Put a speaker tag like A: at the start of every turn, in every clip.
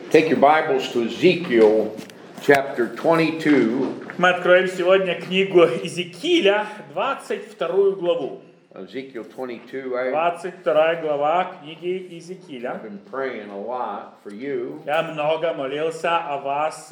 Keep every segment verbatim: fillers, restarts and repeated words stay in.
A: Take your Bibles to Ezekiel chapter twenty-two.
B: Мы откроем сегодня книгу Иезекииля, двадцать вторую главу.
A: Ezekiel twenty-two. I,
B: двадцать вторая глава книги Иезекииля.
A: I've been praying a lot for you,
B: Я много молился о вас,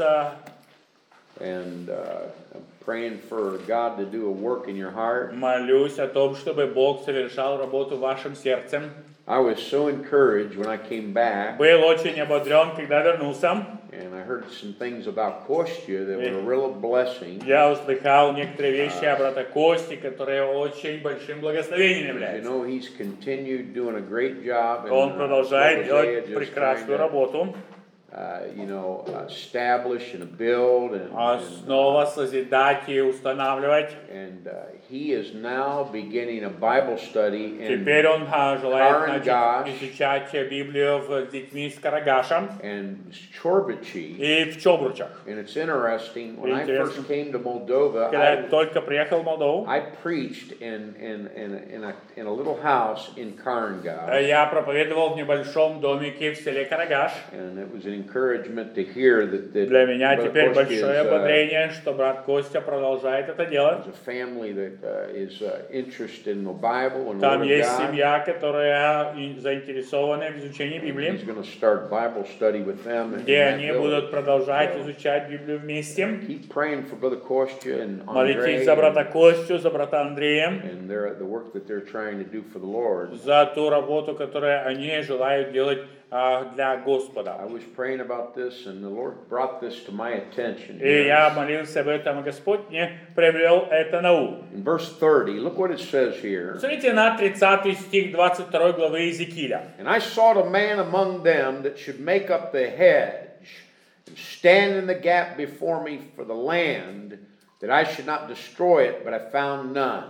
A: and uh, I'm praying for God to do a work in your heart.
B: молюсь о том, чтобы Бог совершал работу в вашем сердце.
A: I was so encouraged when I came back,
B: Был очень ободрен, когда вернулся.
A: and I heard some things about Kostya that were a real blessing.
B: Я услыхал некоторые вещи о брата Кости, которые очень большим благословением
A: You
B: являются.
A: know, he's continued doing a great job, and
B: Он
A: uh,
B: продолжает
A: Isaiah
B: делать
A: just trying
B: прекрасную
A: to,
B: работу.
A: uh, you know, establish and build, and, and,
B: Снова созидать и устанавливать.
A: and uh, he is now beginning a Bible study in
B: Теперь он а, желает
A: Карангаш.
B: начать изучать Библию с детьми из Карагаша
A: and Chorbachi.
B: и в Чобручах.
A: And it's interesting, when I
B: Интересно.
A: first came to Moldova,
B: Когда я
A: I,
B: только приехал в Молдову,
A: I preached in, in, in, in, a, in a little house in Karangaj,
B: я проповедовал в небольшом домике в селе Карагаш.
A: and it was an encouragement to hear that, that
B: Для меня
A: Brother
B: теперь
A: Koshki
B: большое
A: is, uh,
B: ободрение, что брат Костя продолжает это делать.
A: is a family that uh, is uh, interested in the Bible and the
B: Там
A: Word of
B: есть
A: God.
B: семья, которая и заинтересована в изучении
A: He's
B: Библии,
A: going to start Bible study with them in
B: где
A: that
B: они
A: village.
B: будут продолжать изучать Библию вместе.
A: Keep praying for Brother Kostya and
B: Молитесь
A: Andrei
B: за брата
A: and,
B: Костю, за брата Андрея,
A: and their, the work that they're trying to do for the Lord.
B: за ту работу, которую они желают делать а, для Господа.
A: I was praying about this, and the Lord brought this to my attention.
B: И я
A: Yes.
B: молился об этом, и Господь мне привел это на ум.
A: In verse thirty, look what it says here.
B: Смотрите на тридцатый стих двадцать второй главы Иезекииля.
A: And I sought a man among them that should make up the hedge, and stand in the gap before me for the land, that I should not destroy it, but I found none.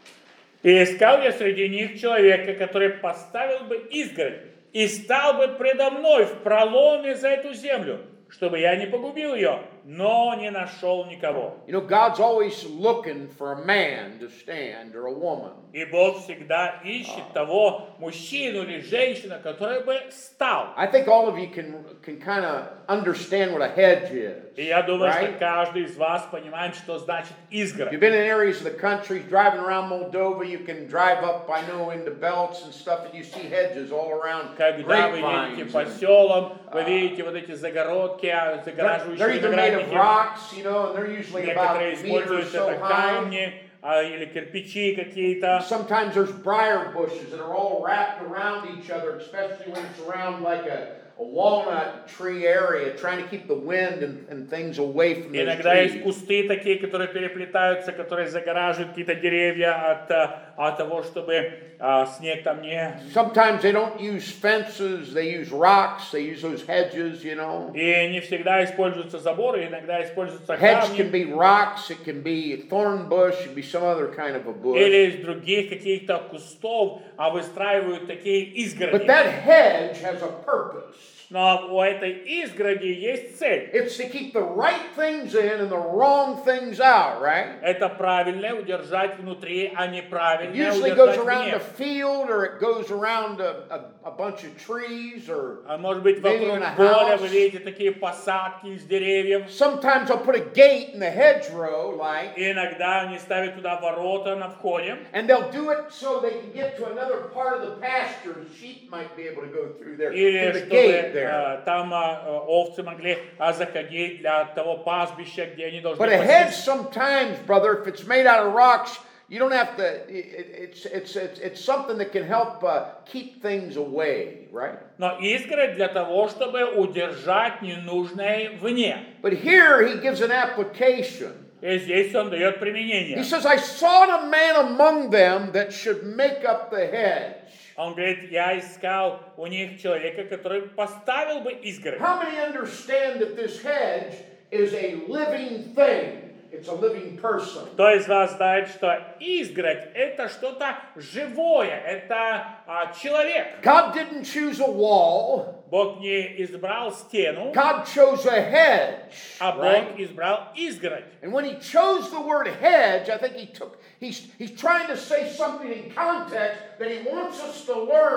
B: И искал я среди них человека, который поставил бы изгородь, и стал бы предо мной в проломе за эту землю, чтобы я не погубил ее, но не нашел никого.
A: You know, God's always looking for a man to stand or a woman.
B: И Бог всегда ищет того мужчину или женщину, который бы стал.
A: I think all of you can can kind of understand what a hedge is.
B: И я думаю,
A: right?
B: что каждый из вас понимает, что значит изгородь.
A: You've been in areas of the country, driving around Moldova, you can drive up, I know, into belts and stuff, and you see hedges all around
B: Когда вы едете по
A: grapevines.
B: селам, вы видите вот эти загородки,
A: They're, they're
B: загораживающие
A: either made of
B: виноградники.
A: rocks, you know, and they're usually about
B: Некоторые
A: a meter or
B: используют
A: so
B: это
A: high.
B: камни а, или кирпичи какие-то.
A: Sometimes there's briar bushes that are all wrapped around each other, especially when it's around like a, a walnut tree area, trying to keep the wind and, and things away from those
B: Иногда есть
A: trees.
B: кусты такие, которые переплетаются, которые загораживают какие-то деревья от, а, от того, чтобы а, снег там не...
A: Sometimes they don't use fences, they use rocks, they use those hedges, you know.
B: И не всегда используются заборы, иногда используются
A: Hedge can
B: камни.
A: be rocks, it can be a thorn bush, it can be some other kind of a bush.
B: Или из других каких-то кустов, а выстраивают такие изгороди.
A: But that hedge has a purpose.
B: Но у этой изгороди есть цель.
A: It's to keep the right things in and the wrong things out, right?
B: Это правильное удержать внутри, а
A: It
B: неправильное
A: usually goes
B: удержать
A: around
B: вне.
A: a field or it goes around a, a, a bunch of trees or
B: А может быть,
A: maybe
B: вокруг
A: in a
B: поля
A: house.
B: вы видите такие посадки из деревьев.
A: Sometimes I'll put a gate in the hedgerow, like,
B: И иногда они ставят туда ворота на входе.
A: and they'll do it so they can get to another part of the pasture. The sheep might be able to go through there,
B: Или
A: through the
B: чтобы
A: gate there.
B: э, там э, овцы могли а, заходить для того пастбища, где они должны
A: But a hedge
B: пастись.
A: sometimes, brother, if it's made out of rocks, you don't have to, it, it's, it's, it's, it's something that can help uh, keep things away, right?
B: Но изгородь для того, чтобы удержать ненужное вне.
A: But here he gives an application.
B: И здесь он дает
A: He
B: применение.
A: says, I sought a man among them that should make up the hedge.
B: Он говорит, я искал у них человека, который поставил бы изгородь.
A: How many understand that this hedge is a living thing? It's a living person.
B: Кто из вас знает, что изгородь это что-то живое, это а, человек.
A: God didn't choose a wall.
B: Бог не избрал стену,
A: God chose a hedge.
B: а
A: Right?
B: Бог избрал изгородь.
A: And when he chose the word hedge, I think he took, he's, he's trying to say something in context that he wants us to learn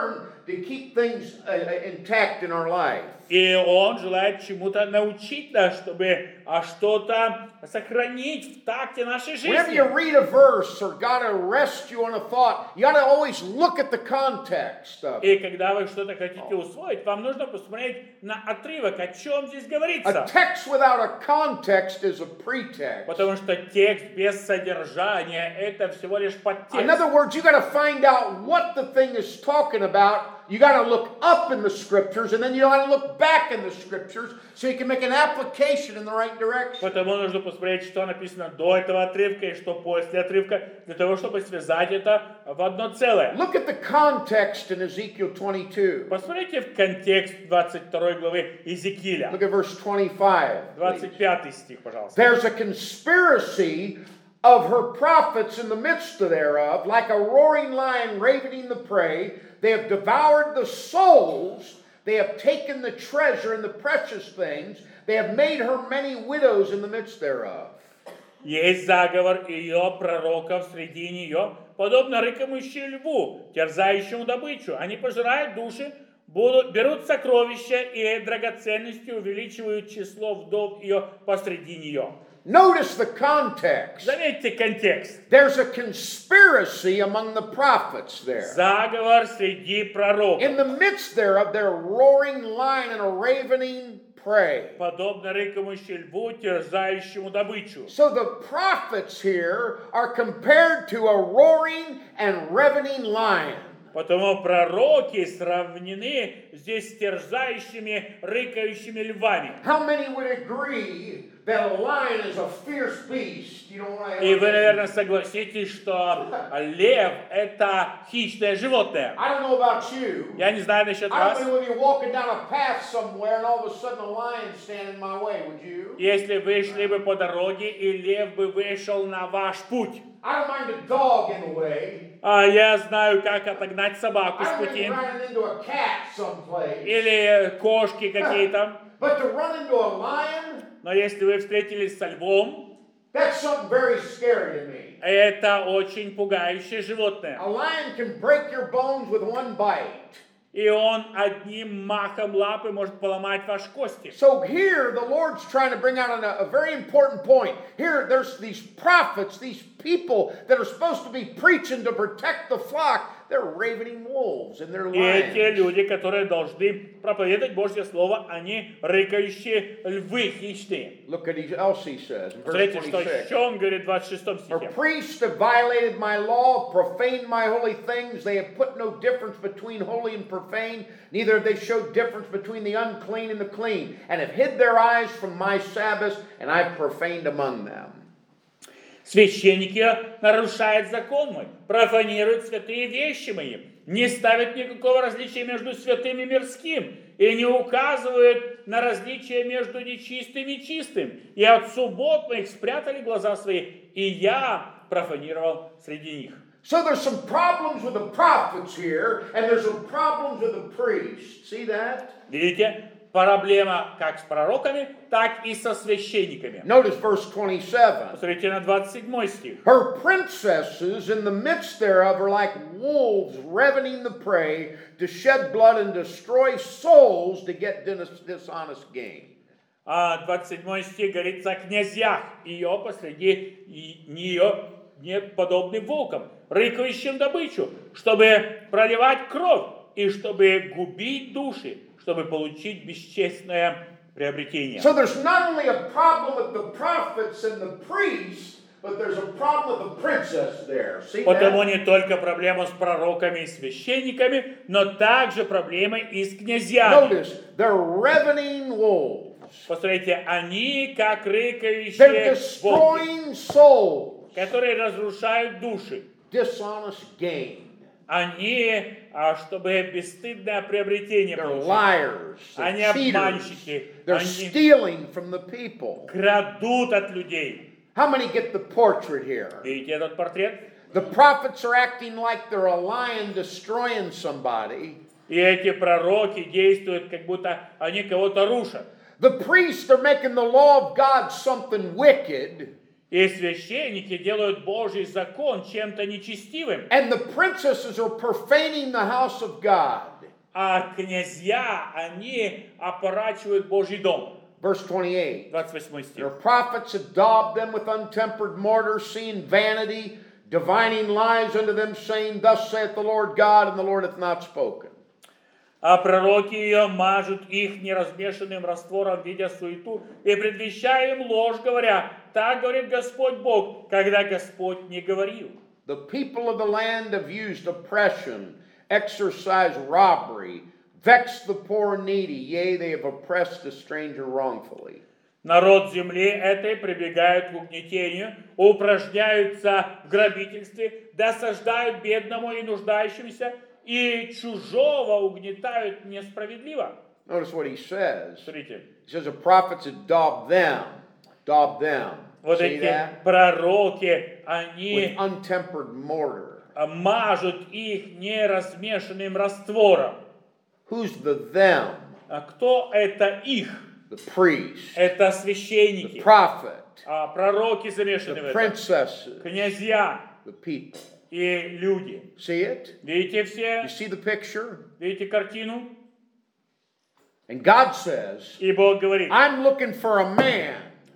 A: to keep things uh, intact in our life.
B: И Он желает чему-то научить нас, чтобы а, что-то сохранить в такте нашей
A: Whenever you
B: жизни.
A: read a verse or God arrests you on a thought, you got to always look at the context of it.
B: И когда вы что-то хотите усвоить, вам нужно посмотреть на отрывок, о чем здесь
A: A
B: говорится.
A: text without a context is a pretext.
B: Потому что текст без содержания — это всего лишь
A: In
B: подтекст.
A: other words, you got to find out what the thing is talking about. You got to look up in the scriptures, and then you got to look back in the scriptures so you can make an application in the right direction.
B: Потому нужно посмотреть, что написано до этого отрывка и что после отрывка, для того, чтобы связать это в одно целое.
A: Look at the context in Ezekiel twenty-two.
B: Посмотрите в контекст двадцать второй главы Иезекииля.
A: Look at verse twenty-five. please.
B: двадцать пятый стих, пожалуйста.
A: There's a conspiracy of her prophets in the midst thereof, like a roaring lion ravening the prey. They have devoured the souls. They have taken the treasure and the precious things. They have made her many widows in the midst thereof.
B: Есть заговор ее пророков среди нее, подобно рыкающему льву, терзающему добычу. Они пожирают души, будут, берут сокровища и драгоценности, увеличивают число вдов ее посреди нее.
A: Notice the context.
B: Заметьте контекст.
A: There's a conspiracy among the prophets there.
B: Заговор среди пророков.
A: In the midst thereof, they're a roaring lion and a ravening prey.
B: Подобно рыкающему льву, терзающему добычу.
A: So the prophets here are compared to a roaring and ravening lion.
B: Потому пророки сравнены здесь с терзающими, рыкающими львами.
A: How many would agree that a lion is a fierce beast? You know,
B: И вы, наверное, согласитесь, что лев – это хищное животное.
A: I don't know about you.
B: Я не знаю насчет
A: I
B: вас.
A: don't know if you're walking down a path somewhere and all of a sudden a lion standing in my way, would you?
B: Если вы шли бы по дороге, и лев бы вышел на ваш путь.
A: I don't mind a dog in the way.
B: А я знаю, как отогнать собаку с
A: I don't mind
B: пути.
A: running into a cat someplace.
B: Или кошки какие-то.
A: But to run into a lion,
B: Но если вы встретились со львом,
A: that's something very scary to me.
B: это очень пугающее животное.
A: A lion can break your bones with one bite.
B: И он одним махом лапы может поломать ваши кости.
A: So here, the Lord's trying to bring out a, a very important point. Here, there's these prophets, these people that are supposed to be preaching to protect the flock. They're ravening wolves and they're
B: И эти
A: lions.
B: люди, которые должны проповедовать Божье Слово, они рыкающие львы хищные.
A: Look at what else he says in verse
B: Смотрите, что
A: twenty-six.
B: еще он говорит в двадцать шестом
A: Her
B: стихе.
A: priests have violated my law, profaned my holy things. They have put no difference between holy and profane. Neither have they showed difference between the unclean and the clean, and have hid their eyes from my Sabbaths, and I've profaned among them.
B: Священники нарушают закон мой, профанируют святые вещи мои, не ставят никакого различия между святым и мирским, и не указывают на различие между нечистым и чистым. И от суббот моих спрятали глаза свои, и я профанировал среди них.
A: So there's some problems with the prophets here, and there's some problems with the priests. See that?
B: Видите? Проблема как с пророками, так и со священниками.
A: Notice verse twenty-seven.
B: Посмотрите на двадцать седьмой стих.
A: Her princesses in the midst thereof are like wolves ravening the prey to shed blood and destroy souls to get dis- dishonest gain.
B: А двадцать седьмой стих говорится о князьях. Ее посреди и- нее не подобны волкам, рыкающим добычу, чтобы проливать кровь и чтобы губить души, чтобы получить бесчестное приобретение.
A: So there's not only a problem with the prophets and the priests, but there's a problem with the princess there. See
B: Потому
A: that?
B: не только проблема с пророками и священниками, но также проблема и с князьями.
A: Notice, they're ravening wolves.
B: Посмотрите, они как
A: They're
B: рыкающие волки,
A: destroying souls.
B: которые разрушают души.
A: Dishonest gain.
B: Они, а, чтобы бесстыдное приобретение
A: They're
B: получить.
A: liars.
B: Они
A: They're cheaters.
B: обманщики.
A: They're
B: Они
A: stealing from the people.
B: крадут от людей.
A: How many get the portrait here?
B: Видите этот портрет?
A: The prophets are acting like they're a lion destroying somebody.
B: И эти пророки действуют, как будто они кого-то рушат.
A: The priests are making the law of God something wicked.
B: И священники делают Божий закон чем-то нечестивым.
A: And the princesses are profaning the house of God.
B: а князья, они опорачивают Божий дом.
A: Verse twenty-eight.
B: двадцать восьмой стих.
A: Their prophets had daubed them with untempered mortar, seeing vanity, divining lies unto them, saying, Thus saith the Lord God, and the Lord hath not spoken.
B: А пророки ее мажут их неразмешанным раствором, видя суету, и предвещая им ложь, говоря, так говорит Господь Бог, когда Господь не говорил.
A: The people of the land have used oppression, exercised robbery, vexed the poor and needy, yea, they have oppressed the stranger wrongfully.
B: Народ земли этой прибегают к угнетению, упражняются в грабительстве, досаждают бедному и нуждающемуся, и чужого угнетают несправедливо.
A: Notice what he says.
B: Смотрите.
A: He says the prophets had daubed them, daubed them.
B: Вот
A: See
B: эти
A: that?
B: пророки,
A: With
B: они
A: untempered mortar.
B: мажут их неразмешанным раствором.
A: Who's the them?
B: А кто это их?
A: The priest,
B: Это
A: the
B: священники,
A: prophet,
B: а пророки замешаны в
A: the
B: этом,
A: princesses,
B: князья
A: the people.
B: и люди.
A: See it?
B: Видите все?
A: You see the picture?
B: Видите картину?
A: And God says,
B: И Бог говорит,
A: I'm looking for a man.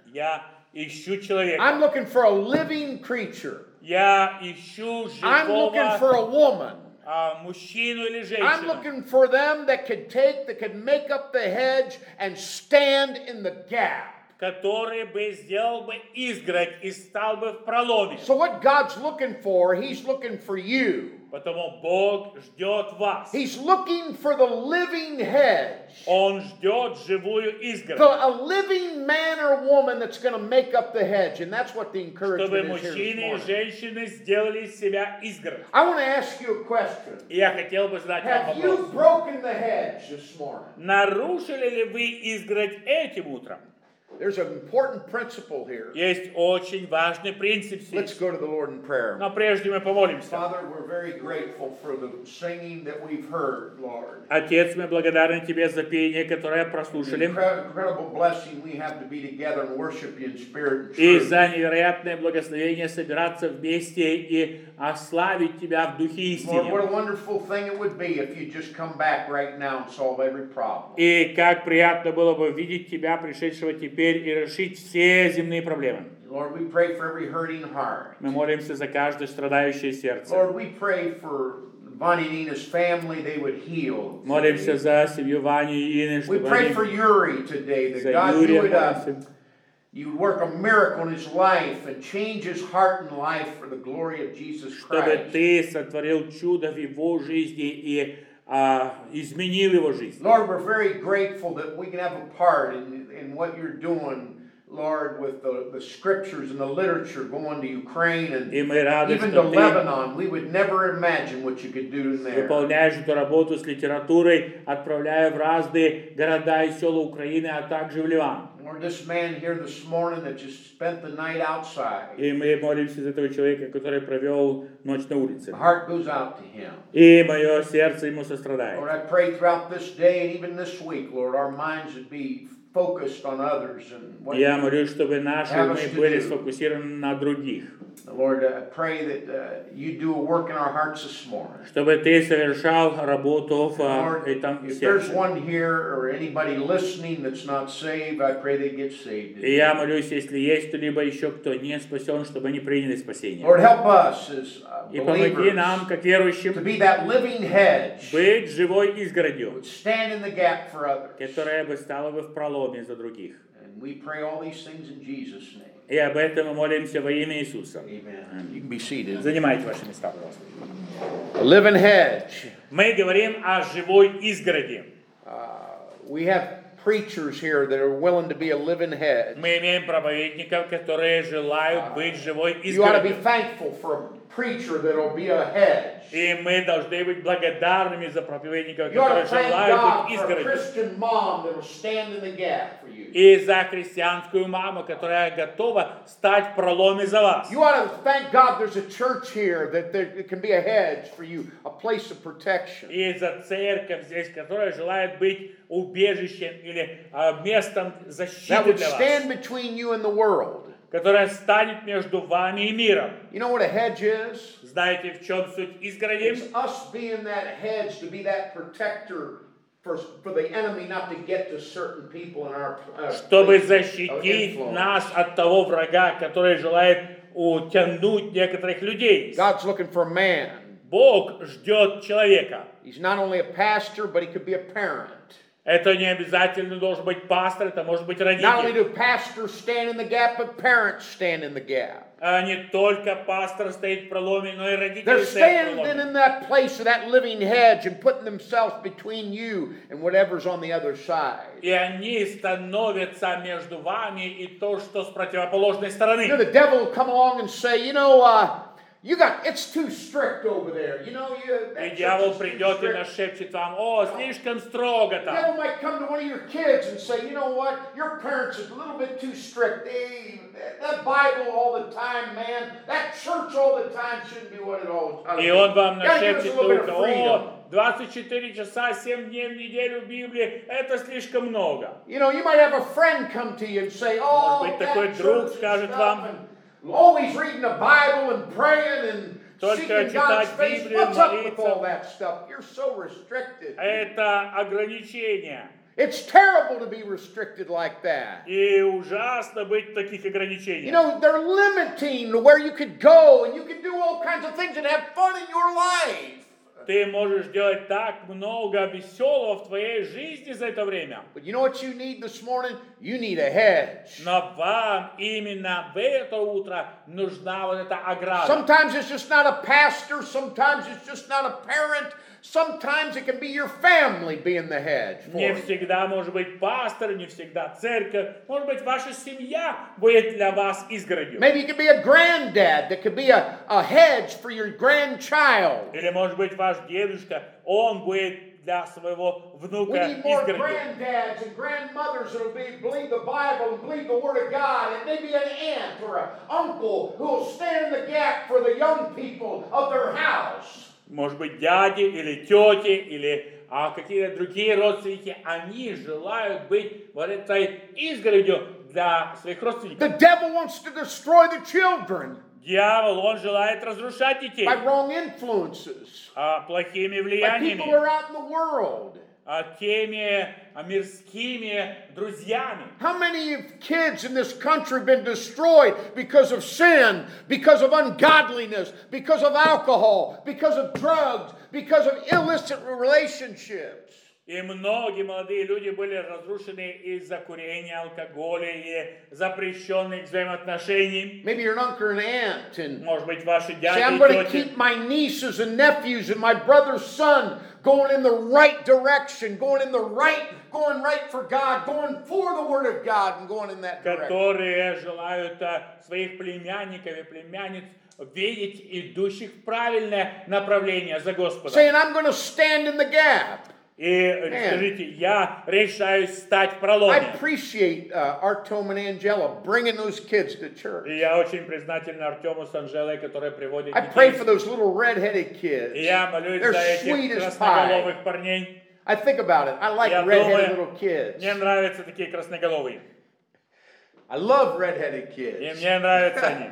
B: я ищу человека,
A: I'm looking for a living creature.
B: я ищу
A: I'm looking for
B: живого
A: a woman.
B: а, мужчину или
A: I'm
B: женщину,
A: looking for them that could take, that could make up the hedge and stand in the gap.
B: который бы сделал бы изгородь и стал бы в проломе.
A: So what God's looking for, He's looking for you.
B: Потому Бог ждет вас.
A: He's looking for the living hedge.
B: Он ждет живую
A: The,
B: изгородь.
A: a living man or woman that's going to make up the hedge. And that's what the
B: Чтобы
A: encouragement is here
B: мужчины и
A: this morning.
B: женщины сделали из себя изгородь.
A: I want to ask you a question.
B: И я хотел бы задать вам
A: Have you
B: вопрос.
A: broken the hedge this morning?
B: Нарушили ли вы изгородь этим утром?
A: There's an important principle here.
B: Есть очень важный принцип
A: Let's
B: здесь.
A: go to the Lord in prayer.
B: Но прежде мы помолимся.
A: Father, we're very grateful for the singing that we've heard, Lord.
B: Отец, мы благодарны Тебе за пение, которое прослушали.
A: Incre- Incredible blessing we have to be together and worship you in spirit and
B: И
A: truth.
B: за невероятное благословение собираться вместе и ославить Тебя в Духе
A: Lord, what
B: истине.
A: a wonderful thing it would be if you just come back right now and solve every problem.
B: И как приятно было бы видеть Тебя, пришедшего теперь, и решить все земные проблемы.
A: Lord, we pray for every hurting heart.
B: Мы молимся за каждое страдающее сердце.
A: Lord, we pray for Bonnie and Nina's family, they would heal.
B: Молимся за семью Вани и Ины,
A: We
B: чтобы
A: pray
B: они...
A: for Yuri today, that
B: За
A: God, you
B: Юрия
A: would, uh,
B: молимся.
A: you would work a miracle in his life and change his heart and life for the glory of Jesus
B: Чтобы
A: Christ.
B: Ты сотворил чудо в его жизни и а, изменил его жизнь.
A: Lord, we're very grateful that we can have a part in, in what you're doing, Lord, with the, the scriptures and the literature going to Ukraine and
B: И мы рады,
A: even to
B: что Ты
A: Lebanon. We would never imagine what you could do in there.
B: выполняешь эту работу с литературой, отправляя в разные города и села Украины, а также в Ливан.
A: Lord, this man here this morning that just spent the night outside,
B: И мы молимся за этого человека, который провел ночь на улице.
A: the heart goes out to him.
B: И мое сердце ему сострадает.
A: Lord, I pray throughout this day and even this week, Lord, our minds would be focused on others and what
B: Я
A: you,
B: молюсь, чтобы наши
A: Have
B: мы
A: us to
B: были
A: do.
B: сфокусированы на других.
A: Lord, I pray that uh, you do a work in our hearts this morning.
B: Чтобы Ты совершал работу в
A: Lord,
B: этом
A: if there's
B: сердце.
A: one here or anybody listening that's not saved, I pray they get saved.
B: И я молюсь, если есть кто-либо еще, кто не спасен, чтобы они приняли спасение.
A: Lord, help us as uh,
B: И помоги нам,
A: believers
B: как
A: to
B: верующим,
A: be that living hedge
B: быть живой изгородью,
A: that would stand in the gap for others.
B: которая бы стала бы в проломе за других.
A: And we pray all these things in Jesus' name.
B: И об этом мы молимся во имя Иисуса.
A: Amen. You can be seated.
B: Занимайте ваши места, пожалуйста.
A: A living hedge.
B: Мы говорим о живой изгороди.
A: Uh, we have preachers here that are willing to be a living hedge.
B: Мы имеем проповедников, которые желают быть живой
A: You ought to be
B: изгородью.
A: thankful for a preacher that'll be a hedge.
B: И мы должны быть благодарными за проповедников,
A: You ought
B: которые
A: to thank
B: желают
A: God
B: быть
A: for a
B: изгородью.
A: Christian mom that'll stand in the gap for you.
B: И за христианскую маму, которая готова стать в проломе за вас.
A: You ought to thank God there's a church here that there it can be a hedge for you, a place of protection.
B: И за церковь здесь, которая желает быть убежищем или а, местом
A: That
B: защиты
A: would
B: для вас.
A: stand between you and the world.
B: которая станет между вами и миром.
A: You know what a hedge is?
B: Знаете, в чем суть изгороди?
A: It's us being that hedge to be that protector for, for the enemy not to get to certain people in our uh,
B: Чтобы
A: place of
B: защитить
A: influence.
B: нас от того врага, который желает утянуть некоторых людей.
A: God's looking for a man.
B: Бог ждет человека.
A: He's not only a pastor, but he could be a parent.
B: Это не обязательно должен быть пастор, это может быть
A: Not only
B: родитель.
A: do pastors stand in the gap, but parents stand in the gap.
B: А не только пастор стоит в проломе, но и родители
A: They're
B: стоят в
A: standing
B: проломе.
A: in that place of that living hedge and putting themselves between you and whatever's on the other side.
B: И они становятся между вами и то, что с противоположной стороны.
A: You know, the devil will come along and say, you know, uh, you got, it's too strict over there. You know, you,
B: И
A: that church
B: дьявол
A: is too
B: придет и
A: strict.
B: нашепчет вам: о, слишком строго
A: The
B: там.
A: devil might come to one of your kids and say, you know what, your parents are a little bit too strict. They, that, that Bible all the time, man, that church all the time shouldn't be what it always ought to
B: И
A: be.
B: он вам
A: You gotta give us a
B: нашепчет
A: little bit
B: только:
A: of freedom.
B: о, двадцать четыре часа, семь дней в неделю Библии, это слишком много.
A: You know, you might have a friend come to you and say, oh,
B: Может быть,
A: that
B: такой друг
A: church and
B: скажет
A: stuff,
B: вам,
A: and always reading the Bible and praying and
B: Только
A: seeking
B: читать
A: God's face.
B: Библию,
A: What's up with
B: молиться.
A: all that stuff? You're so restricted.
B: Это ограничения.
A: It's terrible to be restricted like that.
B: И ужасно быть в таких
A: You
B: ограничениях.
A: know, they're limiting to where you could go and you can do all kinds of things and have fun in your life.
B: Ты можешь делать так много веселого в твоей жизни за это время.
A: But you know what you need this morning? You need a hedge.
B: Но вам именно в это утро нужна вот эта ограда.
A: Sometimes it's just not a pastor. Sometimes it's just not a parent. Sometimes it can be your family being the hedge for
B: Не
A: you.
B: всегда может быть пастор, не всегда церковь. Может быть, ваша семья будет для вас изгородью.
A: Maybe you could be a granddad that could be a, a hedge for your grandchild.
B: Или, может быть, ваш дедушка, он будет для своего
A: We
B: внука
A: need more
B: изгородью.
A: granddads and grandmothers that'll be, believe the Bible and believe the Word of God. And maybe an aunt or an uncle who will stand in the gap for the young people of their house.
B: Может быть, дяди или тети, или а, какие-то другие родственники, они желают быть вот этой изгородью для своих родственников.
A: The devil wants to destroy the children
B: Дьявол, он желает разрушать детей
A: by wrong influences,
B: а, плохими
A: by people
B: влияниями,
A: who are out in the world.
B: а, теми а, мирскими друзьями.
A: How many of kids in this country have been destroyed because of sin, because of ungodliness, because of alcohol, because of drugs, because of illicit relationships?
B: И многие молодые люди были разрушены из-за курения, алкоголя и запрещенных взаимоотношений.
A: Maybe you're an uncle or an aunt and
B: Может быть, ваши
A: say,
B: дяди
A: I'm
B: и
A: going to
B: тети.
A: keep my nieces and nephews and my brother's son going in the right direction, going in the right, going right for God, going for the Word of God and going in that direction.
B: Которые желают а, своих племянников и племянниц видеть идущих в правильное направление за Господом.
A: Saying, I'm going to stand in the gap.
B: И скажите, я решаюсь стать в проломе.
A: I appreciate uh, Artom and Angela bringing those kids to church.
B: И я очень признателен Артему с Анжелой, которые приводят
A: I pray for
B: детей.
A: those little red-headed kids.
B: И я молюсь
A: They're
B: за
A: sweet
B: этих
A: as
B: красноголовых парней.
A: I think about it. I like
B: Я
A: red-headed
B: думаю,
A: little kids.
B: мне нравятся такие красноголовые.
A: I love red-headed
B: И
A: kids.
B: мне нравятся они.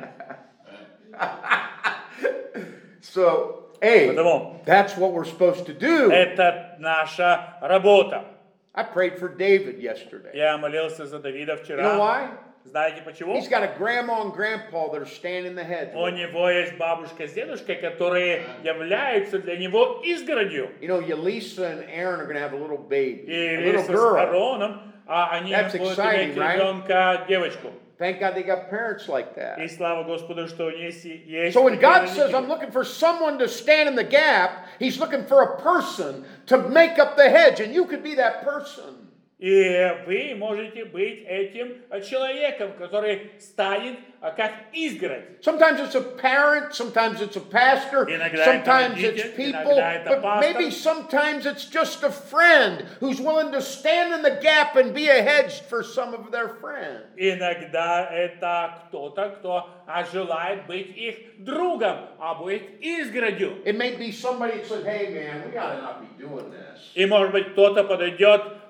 A: So, hey,
B: Потому
A: that's what we're supposed to do.
B: это наша работа.
A: I prayed for David yesterday.
B: Я молился за Давида
A: You know
B: вчера.
A: why?
B: Знаете почему?
A: He's got a grandma and grandpa that are standing in the hedge.
B: У него есть бабушка с дедушкой, которые являются для него изгородью.
A: You know, Yelisa and Aaron are going to have a little baby,
B: И
A: a little
B: Лиса с
A: girl.
B: Ароном, а они
A: That's
B: будут
A: exciting,
B: иметь
A: right?
B: ребенка, девочку.
A: Thank God they got parents like
B: И
A: that.
B: слава Господу, что у них есть
A: So when
B: такие
A: God says,
B: родители.
A: I'm looking for someone to stand in the gap, He's looking for a person to make up the hedge, and you could be that person.
B: И вы можете быть этим человеком, который станет как изгородь.
A: Sometimes it's a parent, sometimes it's a pastor,
B: Иногда
A: sometimes
B: это
A: it's
B: родитель,
A: people,
B: иногда это
A: but
B: пастор.
A: maybe sometimes it's just a friend who's willing to stand in the gap and be a hedge for some of their friends.
B: Иногда это кто-то, кто а, желает быть их другом, а быть изгородью.
A: It may be somebody that says, hey man, we gotta not be doing this.
B: И может быть кто-то подойдет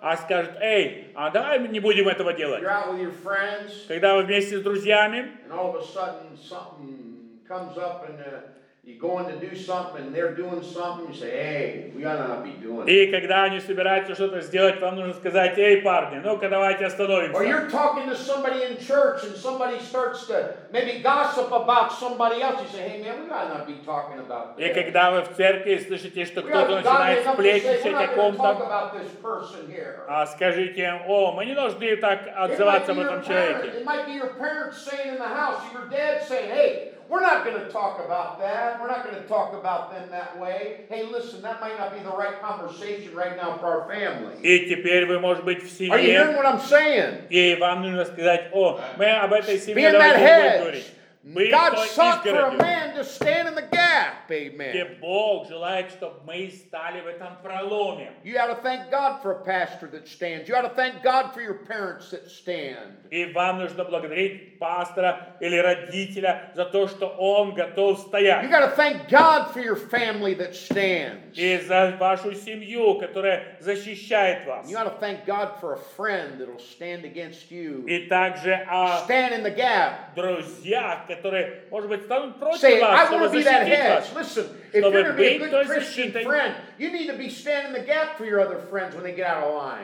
B: а скажет, эй, а давай не будем этого делать.
A: You're out with your friends,
B: Когда вы вместе с друзьями,
A: and all of a sudden something comes up, and uh, you're going to do something, and they're doing something. You say, "Hey, we ought not be doing it."
B: и когда они собираются что-то сделать, вам нужно сказать, эй, парни, ну-ка давайте
A: Or
B: остановимся.
A: you're talking to somebody in church, and somebody starts to maybe gossip about somebody else. You say, "Hey, man, we ought not be talking about
B: И
A: this.
B: когда вы в церкви слышите, что
A: We ought
B: кто-то
A: to be godly
B: начинает
A: enough to say, we're
B: сплетничать
A: not
B: о
A: going to talk
B: ком-то,
A: about this person here."
B: а скажите им, о, мы не должны так
A: It might,
B: отзываться
A: be
B: об
A: your
B: этом
A: parents,
B: человеке.
A: it might be your parents saying in the house, your dad saying, "Hey, we're not going to talk about that. We're not going to talk about them that way. Hey, listen, that might not be the right conversation right now for our family."
B: И теперь вы, может быть, в
A: Are you hearing
B: семье,
A: what I'm saying?
B: и вам нужно сказать, о, мы об этой семье
A: Being that
B: давайте не будем
A: hedge,
B: говорить. Быть
A: God
B: той
A: sought for a
B: изгородью,
A: man to stand in the gap.
B: где
A: Amen.
B: Бог желает, чтобы мы стали в этом проломе.
A: You ought to thank God for a pastor that stands. You ought to thank God for your parents that stand.
B: И вам нужно благодарить пастора или родителя за то, что он готов
A: You
B: стоять.
A: got to thank God for your family that stands.
B: И за вашу семью, которая защищает вас.
A: You ought to thank God for a friend that'll stand against you.
B: И также о
A: Stand in the gap.
B: друзьях, которые, может быть, станут против
A: Say,
B: вас,
A: I
B: чтобы
A: want to be that
B: защитить
A: hedge.
B: вас.
A: Listen, if
B: Чтобы
A: you're going to be a
B: быть
A: good
B: той
A: Christian
B: защитой.
A: friend, you need to be standing in the gap for your other friends when they get out of line.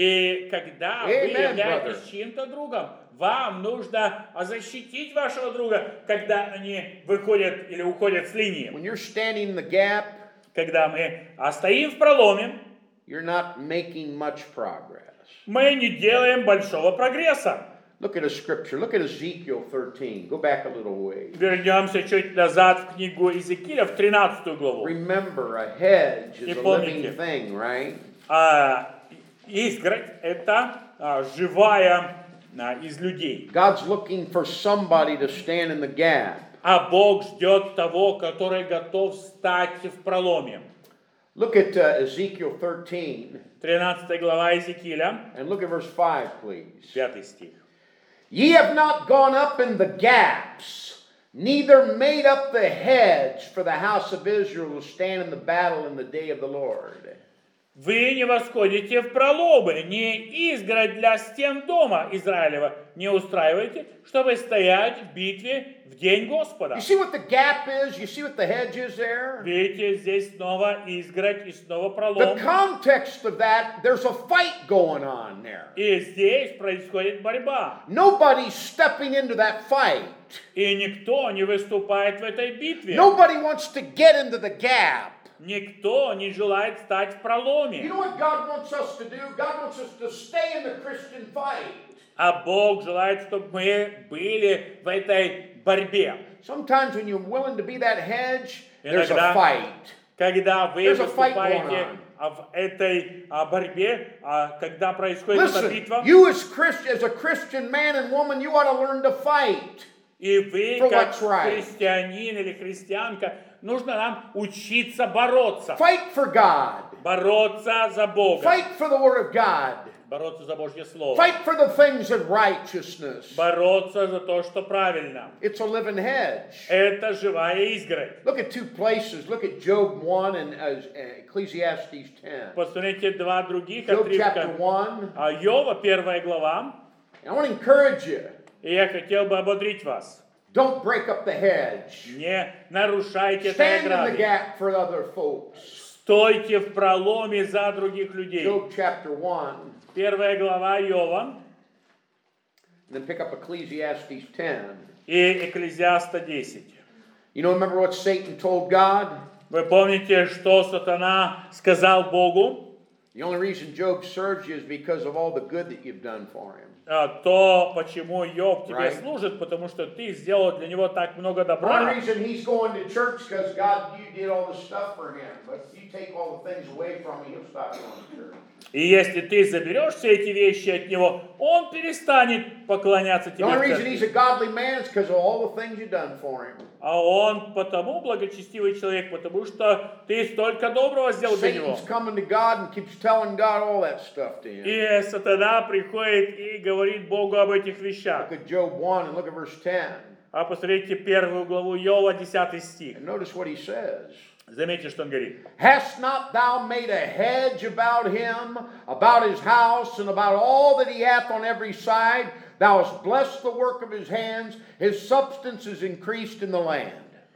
B: И когда
A: Amen,
B: вы являетесь
A: brother.
B: чьим-то другом, вам нужно защитить вашего друга, когда они выходят или уходят с линии.
A: When you're standing in the gap,
B: Когда мы а стоим в проломе,
A: you're not making much progress.
B: мы не делаем большого прогресса.
A: Look at a scripture. Look at Ezekiel thirteen. Go back a little way.
B: Вернемся чуть назад в книгу Иезекииля, в тринадцатую главу.
A: Remember, a hedge is
B: И
A: a
B: помните.
A: living thing, right?
B: А, изгородь – это а, живая а, из людей.
A: God's looking for somebody to stand in the gap.
B: А Бог ждет того, который готов стать в проломе.
A: Look at uh, Ezekiel thirteen
B: тринадцатая глава Иезекииля,
A: and look at verse five, please.
B: пятый стих.
A: Ye have not gone up in the gaps, neither made up the hedge for the house of Israel to stand in the battle in the day of the Lord.
B: Вы не восходите в проломы, не изгородь для стен дома Израилева не устраивайте, чтобы стоять в битве в день Господа.
A: You see what the gap is? You see what the hedge is there?
B: Видите, здесь снова изгородь и снова
A: The
B: пролом.
A: context of that, there's a fight going on there.
B: И здесь происходит борьба.
A: Nobody's stepping into that fight.
B: И никто не выступает в этой битве.
A: Nobody wants to get into the gap.
B: Никто не желает стать в
A: You
B: проломе.
A: know what God wants us to do? God wants us to stay in the Christian fight.
B: А Бог желает, чтобы мы были в этой борьбе.
A: Sometimes when you're willing to be that hedge, there's a
B: Иногда,
A: fight.
B: когда вы
A: There's a fight going
B: выступаете
A: on.
B: а, в этой а, борьбе, а, когда происходит эта
A: Listen,
B: битва,
A: you as Christ, as a Christian man and woman, you ought to learn to fight.
B: и вы,
A: for
B: как
A: what's right.
B: христианин или христианка, нужно нам учиться бороться.
A: Fight for God.
B: Бороться за Бога.
A: Fight for the Word of God.
B: Бороться за Божье Слово.
A: Fight for the things of righteousness.
B: Бороться за то, что правильно.
A: It's a living hedge.
B: Это живая изгородь.
A: Look at two places. Look at Job one and uh, Ecclesiastes ten.
B: Посмотрите два других
A: Job chapter
B: отрывка.
A: one.
B: А, Йова, первая глава.
A: I want to encourage you.
B: И я хотел бы ободрить вас.
A: Don't break up the hedge.
B: Не нарушайте этой
A: Stand in the
B: ограды.
A: gap for other folks.
B: Стойте в проломе за других людей.
A: Job chapter one.
B: Первая глава Йова
A: And then pick up Ecclesiastes ten.
B: и Экклезиаста десять.
A: You know, remember what Satan told God?
B: Вы помните, что сатана сказал Богу?
A: The only reason Job serves you is because of all the good that you've done for him.
B: А, То, почему Йов тебе
A: Right.
B: служит, потому что ты сделал для него так много
A: One
B: добра.
A: reason he's going to church because God, you did all the stuff for him. But if you take all the things away from him, he'll stop going to church.
B: И если ты заберешь все эти вещи от него, он перестанет поклоняться
A: The
B: тебе
A: only
B: в
A: reason he's
B: церкви.
A: a godly man is because of all the things you've done for him.
B: А он потому благочестивый человек, потому что ты столько доброго сделал для него.
A: Satan's coming to God and keeps telling God all that stuff to him.
B: И сатана приходит и говорит Богу об этих вещах.
A: Look at Job one and look at verse ten.
B: А посмотрите первую главу Йова, десятый стих.
A: And notice what he says.
B: Заметьте, что он говорит.
A: Hast not thou made a hedge about him, about his house, and about all that he hath on every side? Thou hast blessed the work of his hands, his substance is increased in the land.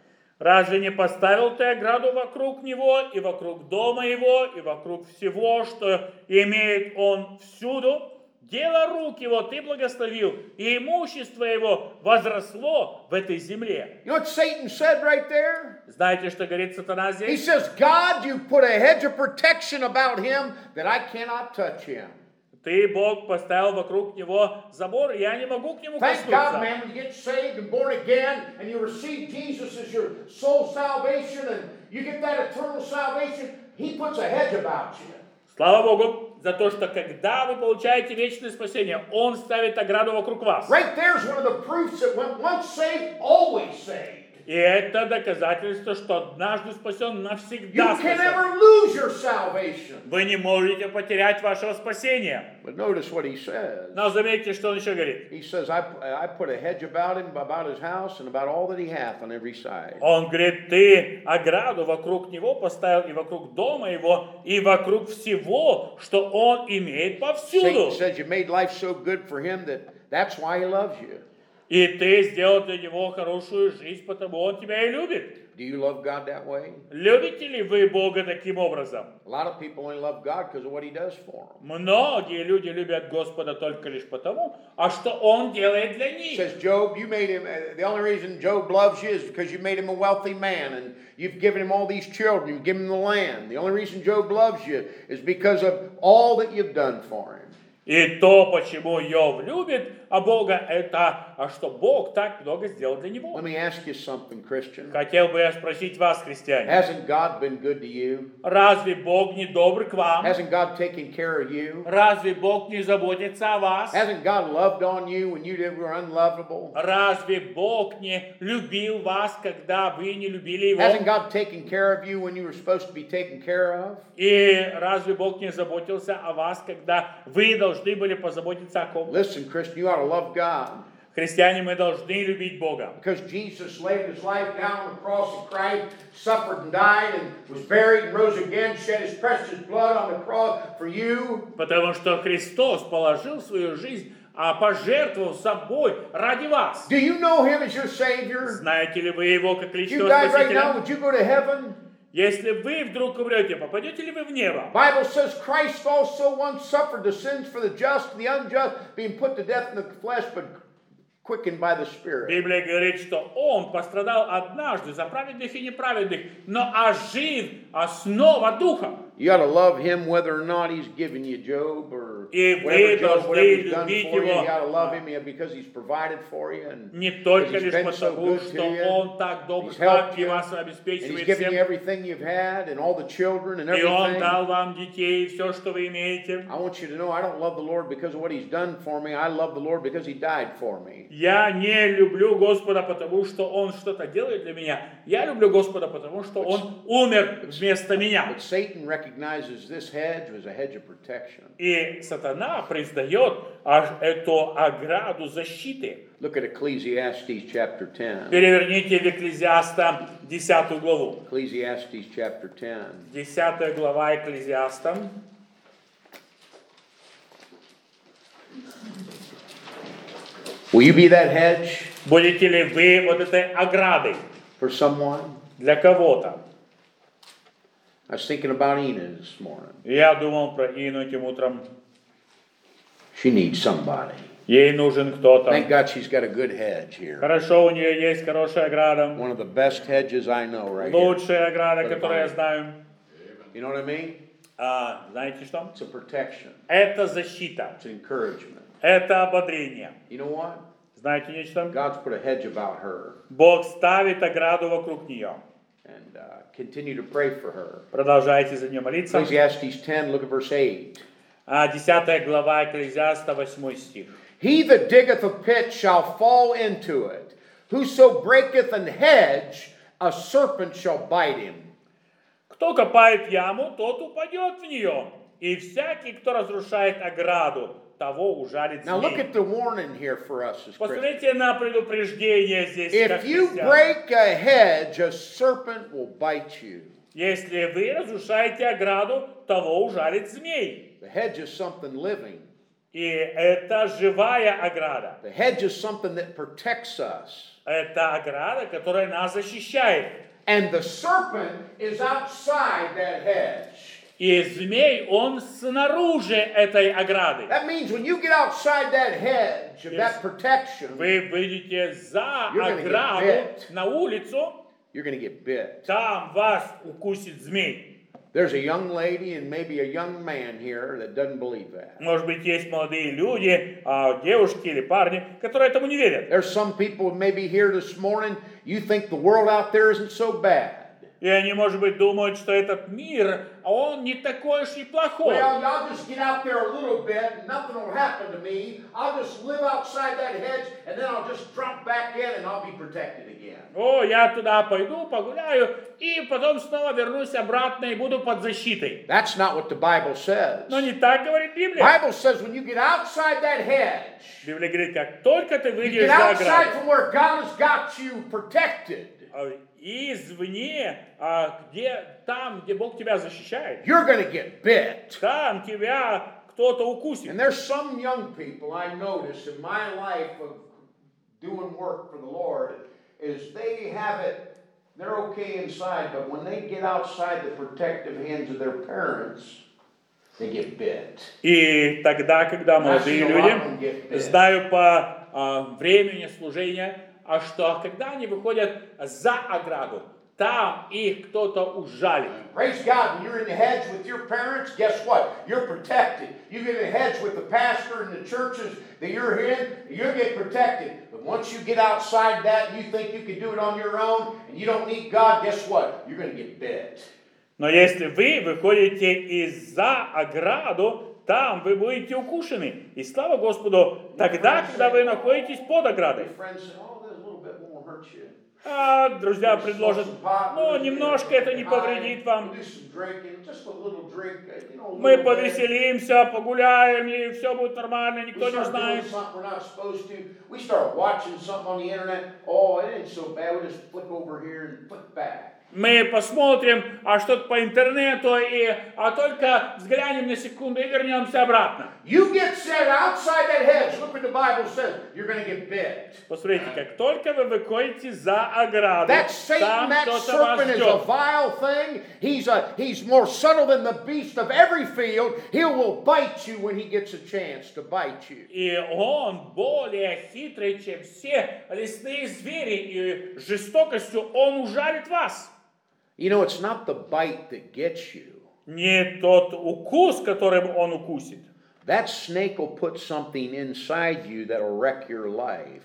B: Разве не поставил ты ограду вокруг него, и вокруг дома его, и вокруг всего, что имеет он всюду? Дело рук его ты благословил, и имущество его возросло в этой земле.
A: You know what Satan said right there?
B: Знаете, что говорит сатана
A: He
B: здесь?
A: says, God, you put a hedge of protection about him that I cannot touch him.
B: Ты, Бог, поставил вокруг него забор, и я не могу к нему
A: Thank God,
B: коснуться.
A: man, when you get saved and born again, and you receive Jesus as your soul salvation, and you get that eternal salvation, he puts a hedge about you.
B: Слава Богу за то, что когда вы получаете вечное спасение, Он ставит ограду вокруг вас.
A: Right there's one of the proofs that when once saved, always saved.
B: И это доказательство, что однажды спасен, навсегда
A: You can
B: спасен.
A: never lose your salvation.
B: Вы не можете потерять вашего спасения.
A: But notice what he says.
B: Но заметьте, что он еще говорит.
A: He says, I, I put a hedge about him, about his house, and about all that he hath on every side.
B: Он говорит, ты ограду вокруг него поставил, и вокруг дома его, и вокруг всего, что он имеет
A: Satan
B: повсюду.
A: says you made life so good for him that that's why he loves you.
B: И ты сделал для него хорошую жизнь, потому он тебя и любит.
A: Do you love God that way?
B: Любите ли вы Бога таким образом?
A: A lot of people only love God because of what he does for them.
B: Многие люди любят Господа только лишь потому, а что Он делает для
A: It
B: них.
A: says, Job, you made him, uh, the only reason Job loves you is because you made him a wealthy man and you've given him all these children, you've given him the land. The only reason Job loves you is because of all that you've done for him.
B: И то, почему Йов любит а Бога, это, а что Бог так много сделал для него.
A: Let me ask you something, Christian.
B: Хотел бы я спросить вас, христиане,
A: Hasn't God been good to you?
B: разве Бог не добр к вам?
A: Hasn't God taken care of you?
B: Разве Бог не заботится о вас?
A: Hasn't God loved on you when you were unlovable?
B: Разве Бог не любил вас, когда вы не любили Его?
A: Hasn't God taken care of you when you were supposed to be taken care of?
B: И разве Бог не заботился о вас, когда вы должны были позаботиться о ком?
A: Listen, Christian, you ought to love God.
B: Христиане, мы должны любить Бога.
A: Because Jesus laid his life down on the cross of Christ, suffered and died, and was buried and rose again, shed his precious blood on the cross for you.
B: Потому что Христос положил свою жизнь, а пожертвовал собой ради вас.
A: Do you know him as your Savior?
B: Знаете ли вы Его как
A: If you
B: личного
A: died right now,
B: Спасителя?
A: would you go to heaven?
B: Если вы вдруг умрете, попадете ли вы в небо?
A: Bible says Christ also once suffered the sins for the just and the unjust, being put to death in the flesh, but quickened by the Spirit.
B: Библия говорит, что Он пострадал однажды за праведных и неправедных, но ожив основа Духа.
A: You ought to love him whether or not he's given you Job or
B: И
A: whatever,
B: вы
A: Job,
B: должны
A: whatever he's done
B: любить
A: for you.
B: его
A: You ought to love him because he's provided for you and
B: Не только
A: he's
B: лишь
A: been so
B: потому,
A: good to
B: что
A: you.
B: Он так добр
A: He's
B: к вам
A: helped
B: и
A: you,
B: вас
A: and he's
B: обеспечивает
A: given you
B: всем.
A: everything you've had and all the children and
B: И Он
A: everything.
B: дал вам детей, и все, что вы имеете.
A: I want you to know I don't love the Lord because of what he's done for me. I love the Lord because he died for me.
B: Я не люблю Господа, потому что Он что-то делает для меня. Я люблю Господа, потому что Он умер вместо меня.
A: But Satan recognizes this hedge as a hedge of protection.
B: И сатана признает аж эту ограду защиты.
A: Look at Ecclesiastes chapter ten.
B: Переверните в Экклезиаста десятую главу.
A: Ecclesiastes chapter ten.
B: Десятая глава Экклезиаста.
A: Will you be that hedge
B: Будете ли вы вот этой оградой
A: for someone?
B: для кого-то?
A: I was thinking about Ina this morning.
B: Я думал про Ину этим утром.
A: She needs somebody.
B: Ей нужен кто-то.
A: Thank God she's got a good hedge here.
B: Хорошо, у нее есть хорошая ограда.
A: One of the best hedges I know right here.
B: Лучшая ограда, которую я знаю.
A: You know what I mean?
B: А, знаете что?
A: It's a protection.
B: Это защита.
A: It's encouragement.
B: Это ободрение.
A: You know what?
B: Знаете нечто?
A: God's put a hedge about her.
B: Бог ставит ограду вокруг нее.
A: And uh, continue to pray for her.
B: Продолжайте за нее молиться.
A: Ecclesiastes ten, look at verse eight.
B: А, десятая глава Экклезиаста, восьмой стих.
A: He that diggeth a pit shall fall into it. Whoso breaketh an hedge, a serpent shall bite him.
B: Кто копает яму, тот упадет в нее. И всякий, кто разрушает ограду, того ужалит
A: Now look
B: змей.
A: at the warning here for us as Christians.
B: Посмотрите на предупреждение здесь. как
A: If you
B: христиан.
A: break a hedge, a serpent will bite you.
B: Если вы разрушаете ограду, того ужалит змей.
A: The hedge is something living.
B: И это живая ограда.
A: The hedge is something that protects us.
B: Это ограда, которая нас защищает.
A: And the serpent is outside that hedge.
B: И змей, он снаружи этой ограды.
A: That means when you get outside that hedge of
B: Yes.
A: that protection,
B: Вы выйдете за
A: You're gonna get
B: ограду
A: bit.
B: на улицу,
A: you're going to get bit.
B: там вас укусит змей.
A: There's a young lady and maybe a young man here that doesn't believe that.
B: Может быть, есть молодые люди, а, девушки или парни, которые этому не верят.
A: There's some people maybe here this morning, you think the world out there isn't so bad.
B: И они, может быть, думают, что этот мир, а он не такой уж и плохой.
A: Well, y'all just get out there a little bit and nothing will happen to me. I'll just live outside that hedge and then I'll just drop back in and I'll be protected again.
B: О, я туда пойду, погуляю, и потом снова вернусь обратно и буду под защитой.
A: That's not what the Bible says.
B: Но не так говорит
A: The
B: Библия.
A: Bible says when you get outside that hedge,
B: Библия говорит, как только ты
A: you
B: выйдешь
A: get
B: за
A: outside
B: ограду,
A: from where God has got you protected,
B: а, извне, а, где, там, где Бог тебя защищает,
A: you're going to get bit.
B: там тебя кто-то укусит.
A: And there's some young people I notice in my life of doing work for the Lord is they have it, they're okay inside, but when they get outside the protective hands of their parents, they get bit.
B: И тогда, когда молодые
A: I've seen a lot of them
B: люди,
A: get bit.
B: знаю по а, времени служения, а что когда они выходят за ограду, там их кто-то ужалит.
A: Praise God, when you're in the hedge with your parents, guess what? You're protected. You get in the hedge with the pastor and the churches that you're in, you'll get protected. But once you get outside that and you think you can do it on your own and you don't need God, guess what? You're going to get bit.
B: Но если вы выходите из-за ограду, там вы будете укушены. И слава Господу, тогда, когда вы находитесь под оградой.
A: Your friends say, oh, there's a little bit won't hurt you.
B: А друзья предложат, ну, немножко это не повредит вам.
A: Do some drinking, just a little drink, you know, a
B: Мы
A: little bit.
B: повеселимся, погуляем, и все будет нормально,
A: We
B: никто не
A: start doing
B: узнает.
A: something we're not supposed to. We start watching something on the internet. Oh, it ain't so bad. We just flick over here and flick back.
B: Мы посмотрим, а что-то по интернету, и, а только взглянем на секунду и вернемся обратно.
A: You get set outside that hedge. Look what the Bible says. You're going to get bit.
B: Посмотрите, как только вы выходите за ограду,
A: That Satan,
B: там
A: that
B: кто-то вас
A: serpent is a
B: ждет.
A: vile thing. He's a he's more subtle than the beast of every field. He will bite you when he gets a chance to bite you.
B: И он более хитрый, чем все лесные звери, и жестокостью он ужалит вас.
A: You know, it's not the bite that gets you.
B: Не тот укус, которым он укусит,
A: That snake will put something inside you that'll wreck your life.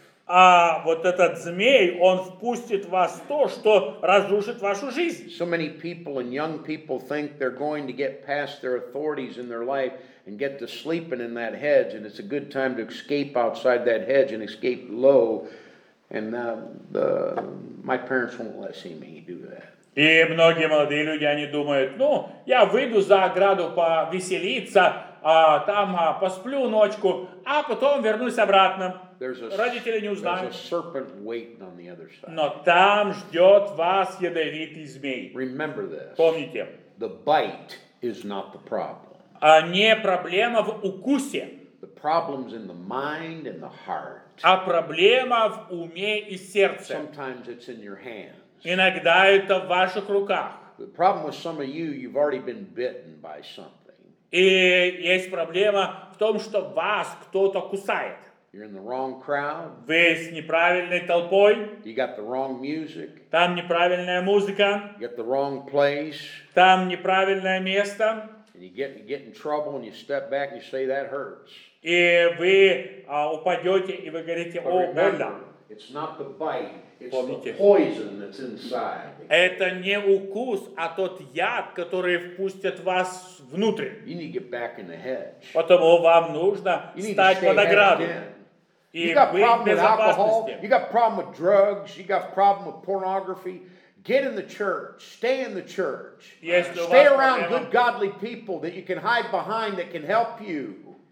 B: а вот этот змей, он впустит в вас то, что разрушит вашу жизнь.
A: So many people and young people think they're going to get past their authorities in their life and get to sleeping in that hedge, and it's a good time to escape outside that hedge and escape low. And uh, the, my parents won't let see me do that.
B: И многие молодые люди, они думают, ну, я выйду за ограду повеселиться, а там а, посплю ночку, а потом вернусь обратно.
A: There's a,
B: Родители не
A: there's a
B: узнают.
A: serpent waiting on the other side.
B: Но там ждет вас ядовитый змей.
A: Remember this.
B: Помните,
A: The bite is not the problem.
B: а не проблема в укусе,
A: The problem's in the mind and the heart.
B: а проблема в уме и сердце.
A: Sometimes it's in your hands.
B: Иногда это в ваших руках.
A: The problem with some of you, you've already been bitten by something.
B: И есть проблема в том, что вас кто-то кусает.
A: You're in the wrong crowd.
B: Вы с неправильной толпой,
A: You got the wrong music.
B: там неправильная музыка,
A: You got the wrong place.
B: там неправильное место,
A: And you get, you get in trouble and you step back and you say, that hurts.
B: и вы а, упадете, и вы говорите,
A: But
B: о, больно.
A: remember, it's not the bite. It's the
B: Помните.
A: poison that's inside.
B: Это не укус, а тот яд, который впустит вас внутрь.
A: You need to get back in the hedge.
B: Потому вам нужно
A: You need to
B: стать
A: stay
B: под ограду
A: hedged in.
B: и
A: You got
B: быть в
A: problem with alcohol.
B: безопасности.
A: You got problem with drugs. You got problem with pornography. Get in the church. Stay in the church.
B: Если у
A: Stay
B: вас
A: around
B: проблема-
A: good, godly people that you can hide behind that can help you.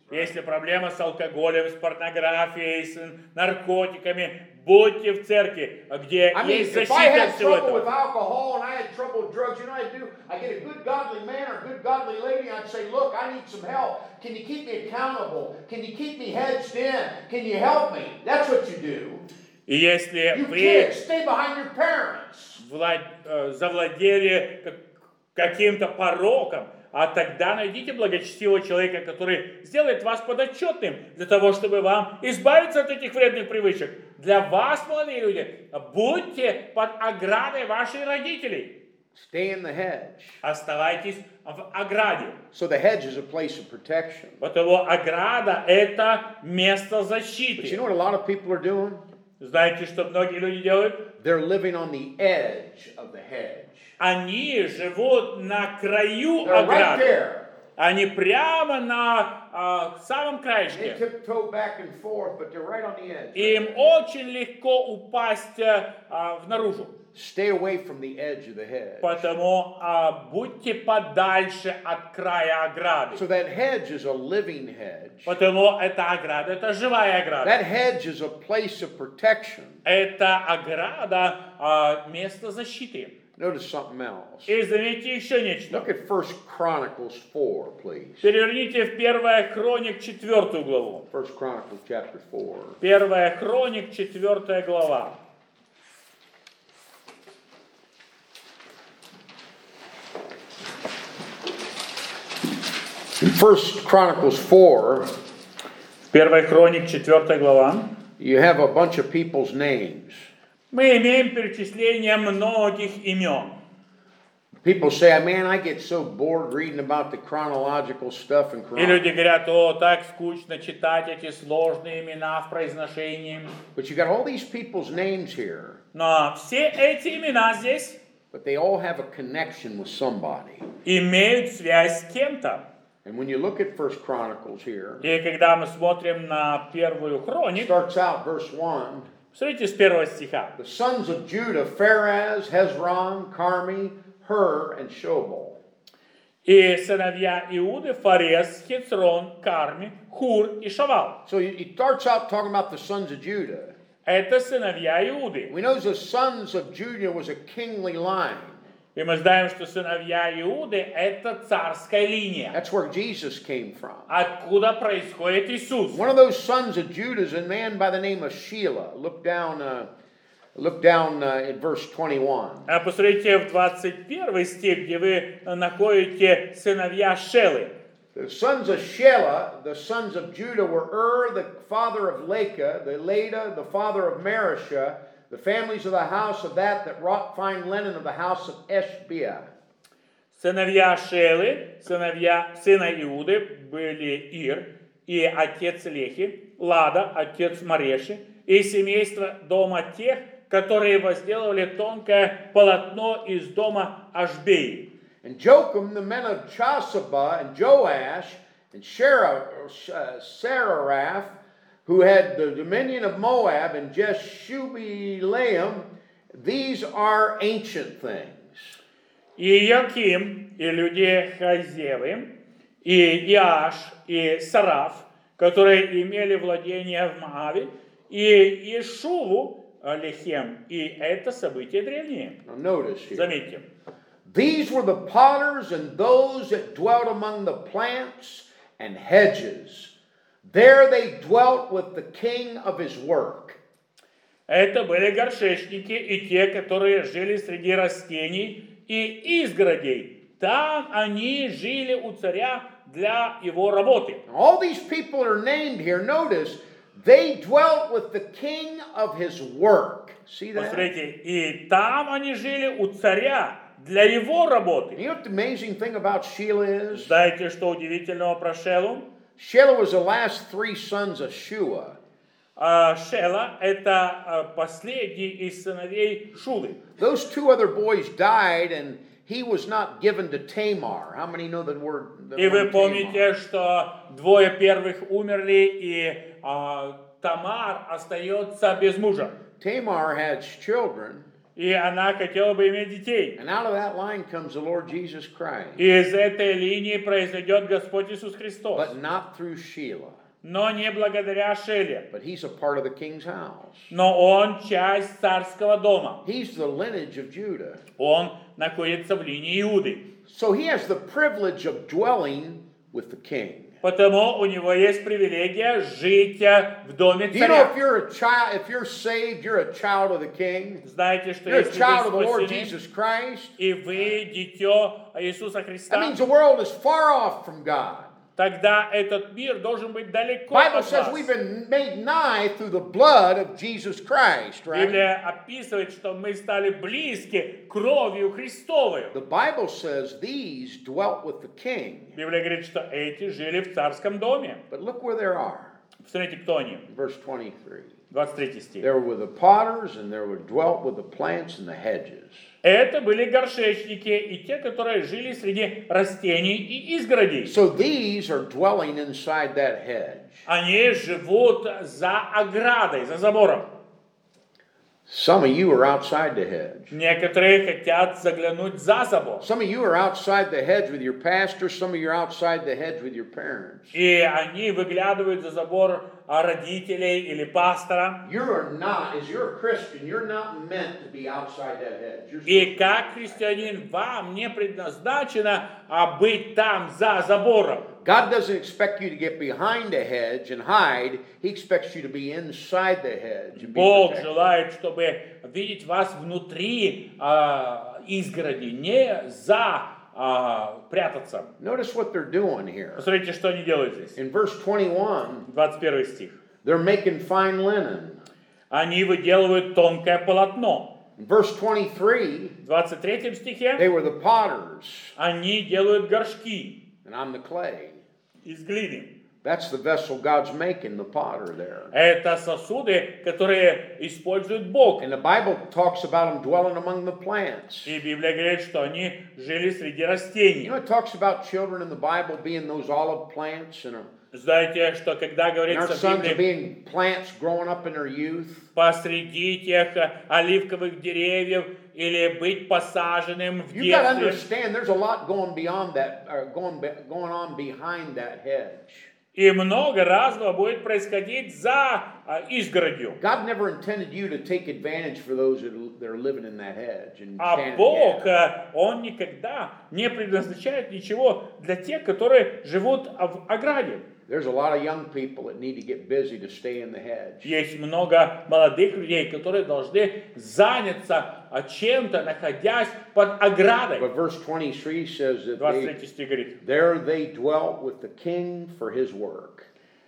B: Если проблема с алкоголем, с порнографией, с наркотиками, будьте в церкви, где
A: I mean,
B: есть
A: if I
B: защита от
A: had
B: всего
A: trouble with
B: этого.
A: alcohol and I had trouble with drugs, you know what I'd do? I'd get a good godly man or a good godly lady, and I'd say, look, I need some help. Can you keep me accountable? Can you keep me hedged in? Can you help me? That's what you do.
B: И если
A: You
B: вы
A: kids, stay behind your parents.
B: влад- э, завладели как- каким-то пороком, а тогда найдите благочестивого человека, который сделает вас подотчетным для того, чтобы вам избавиться от этих вредных привычек. Для вас, молодые люди, будьте под оградой ваших родителей.
A: Stay in the hedge.
B: Оставайтесь в ограде.
A: So the hedge is a place of protection.
B: Потому ограда – это место
A: But you
B: защиты.
A: know what a lot of people are doing?
B: Знаете, что многие люди делают?
A: They're living on the edge of the hedge.
B: Они живут на краю
A: They're right
B: ограды.
A: there.
B: Они прямо на а, самом
A: They
B: краешке.
A: tiptoe back and forth, but they're right on the edge.
B: Им очень легко упасть а, в наружу.
A: Stay away from the edge of the hedge.
B: Потому а, будьте подальше от края ограды.
A: So that hedge is a living hedge.
B: Потому эта ограда, это живая ограда.
A: That hedge is a place of protection.
B: Это ограда, а, место защиты.
A: Notice something else.
B: И заметьте еще нечто.
A: Look at First Chronicles four, please.
B: Переверните в Первая Хроник, четвертую главу.
A: First Chronicles chapter four.
B: Первая Хроник, четвертая глава.
A: In First Chronicles four,
B: Первая Хроник, четвертая глава.
A: you have a bunch of people's names.
B: Мы имеем перечисление многих имен.
A: People say, man, I get so bored reading about the chronological stuff in
B: И
A: Chronicles.
B: люди говорят, о, так скучно читать эти сложные имена в произношении.
A: But you got all these people's names here,
B: Но все эти имена здесь
A: but they all have a connection with somebody.
B: имеют связь с кем-то.
A: And when you look at First Chronicles here,
B: И когда мы смотрим на Первую
A: it
B: Хроник,
A: starts out verse one.
B: смотрите с первого стиха.
A: The sons of Judah, Pharaz, Hezron, Carmi, Hur, and Shobal.
B: И сыновья Иуды, Фарес, Хецрон, Карми, Хур и Шавал.
A: So he starts out talking about the sons of Judah.
B: Это сыновья Иуды.
A: We know the sons of Judah was a kingly line.
B: И мы знаем, что сыновья Иуды – это царская линия.
A: That's where Jesus came from.
B: Откуда происходит Иисус.
A: One of those sons of Judah is a man by the name of Shelah. Look down, uh, look down uh, at verse twenty-one.
B: А посмотрите в двадцать первый стих, где вы находите сыновья Шелы.
A: The sons of Shelah, the sons of Judah, were Ur, the father of Leka, the Leda, the father of Marishah, the families of the house of that that wrought fine linen of the house of Eshbiah.
B: Сыновья Шелы, сыновья сына Иуды были Ир и отец Лехи, Лада, отец Мареши, и семейство дома тех, которые возделывали тонкое полотно из дома Ашбеи.
A: And Jocham, the men of Chasabah, and Joash, and Sararaph, who had the dominion of Moab, and Jeshubileam, these are ancient things.
B: И Яким, и люди Хазевы, и Иаш, и Сараф, которые имели владение в Моаве, и Ишуву, Лехем, и это события древние.
A: Now notice here.
B: Заметьте.
A: These were the potters and those that dwelt among the plants and hedges. There they dwelt with the king of his work.
B: Это были горшечники и те, которые жили среди растений и изгородей. Там они жили у царя для его работы.
A: All these people are named here. Notice, they dwelt with the king of his work. See that?
B: Посмотрите, и там они жили у царя для его работы.
A: You know what the amazing thing about Shelah is?
B: Знаете, что удивительного про Шелу?
A: Shelah was the last three sons of Shua.
B: А Шела – это а, последний из сыновей Шулы.
A: Those two other boys died, and he was not given to Tamar. How many know the word? The
B: И вы
A: word
B: помните, что двое первых умерли, и а, Тамар остается без мужа.
A: Tamar had children,
B: И она хотела бы иметь детей.
A: And out of that line comes the Lord Jesus Christ.
B: И из этой линии произойдет Господь Иисус Христос.
A: But not through Sheila.
B: Но не благодаря Шеле.
A: But he's a part of the king's house.
B: Но он часть царского дома.
A: He's the lineage of Judah.
B: Он находится в линии Иуды.
A: So he has the privilege of dwelling with the king.
B: Потому у него есть привилегия жить в доме
A: Do you know if
B: царя.
A: you're a child, if you're saved, you're a child of the king?
B: Знаете, что
A: You're a
B: если
A: child of the
B: вы
A: Lord
B: спасены,
A: Jesus Christ?
B: и вы дитё Иисуса
A: That
B: Христа,
A: means the world is far off from God.
B: тогда этот мир должен быть далеко
A: Bible
B: от
A: says
B: вас.
A: we've been made nigh through the blood of Jesus Christ, right?
B: Библия описывает, что мы стали близки кровью Христовой.
A: The Bible says these dwelt with the king.
B: Библия говорит, что эти жили в царском доме.
A: But look where they are.
B: Посмотрите, кто они.
A: Verse twenty-three.
B: двадцать третий стих.
A: There were the potters, and there were dwelt with the plants and the hedges.
B: Это были горшечники и те, которые жили среди растений и изгородей.
A: So these are dwelling inside that hedge.
B: Они живут за оградой, за забором.
A: Some of you are outside the hedge.
B: Некоторые хотят заглянуть за забор.
A: Some of you are outside the hedge with your pastor. Some of you are outside the hedge with your parents.
B: И они выглядывают за забор родителей или пастора.
A: You are not, as you're a Christian, you're not meant to be outside that hedge. You're
B: И как христианин вам не предназначено а быть там за забором.
A: God doesn't expect you to get behind a hedge and hide. He expects you to be inside the hedge. And be
B: Бог
A: protected.
B: желает, чтобы видеть вас внутри а, изгороди, не за а, прятаться.
A: Notice what they're doing here.
B: Посмотрите, что они делают здесь.
A: In verse twenty-one,
B: двадцать первый стих.
A: they're making fine linen.
B: Они выделывают тонкое полотно.
A: In verse twenty-three,
B: В двадцать третьем стихе
A: they were the potters,
B: они делают горшки
A: and I'm the clay.
B: из глины.
A: That's the vessel God's making, the potter there.
B: Это сосуды, которые использует Бог.
A: And the Bible talks about them dwelling among the plants.
B: И Библия говорит, что они жили среди
A: You
B: растений.
A: know, it talks about children in the Bible being those olive plants, and,
B: Знаете, что когда
A: and our
B: говорится в
A: sons are
B: Библии
A: being plants growing up in their youth.
B: посреди тех оливковых деревьев или быть посаженным в
A: You got to
B: детстве,
A: understand, there's a lot going beyond that, uh, going be- going on behind that hedge.
B: и много разного будет происходить за а, изгородью.
A: God never intended you to take advantage for those that are, that are living in that hedge and
B: А
A: stand in the
B: Бог,
A: gap.
B: э, Он никогда не предназначает ничего для тех, которые живут в ограде.
A: There's a lot of young people that need to get busy to stay in the hedge.
B: Есть много молодых людей, которые должны заняться а, чем-то, находясь под оградой.
A: But verse twenty-three says that
B: двадцать
A: they,
B: третий стих говорит.
A: there they dwelt with the king for his work.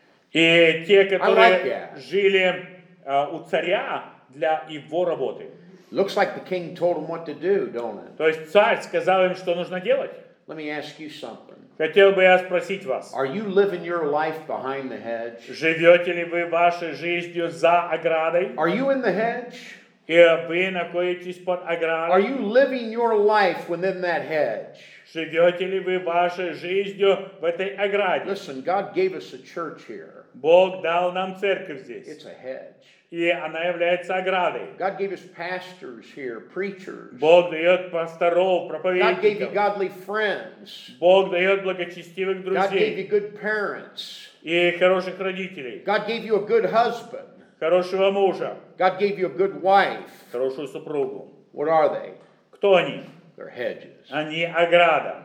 B: И те,
A: like
B: которые
A: that.
B: жили а, у царя для его работы.
A: Looks like the king told them what to do, don't it?
B: То есть царь сказал им, что нужно делать.
A: Let me ask you something.
B: Хотел бы я спросить вас,
A: Are you living your life behind the hedge?
B: живете ли вы вашей жизнью за оградой?
A: Are you in the hedge?
B: И вы находитесь под
A: Are
B: оградой?
A: you living your life within that hedge?
B: Живете ли вы вашей жизнью в этой ограде?
A: Listen, God gave us a church here.
B: Бог дал нам церковь здесь,
A: It's a hedge.
B: и она является оградой.
A: God gave us pastors here, preachers.
B: Бог дает пасторов,
A: God gave you
B: проповедников.
A: godly friends.
B: Бог дает благочестивых
A: God gave you
B: друзей
A: good parents.
B: и хороших родителей,
A: God gave you a good husband.
B: хорошего мужа,
A: God gave you a good wife.
B: хорошую супругу.
A: What are they?
B: Кто они?
A: They're hedges.
B: Они ограда.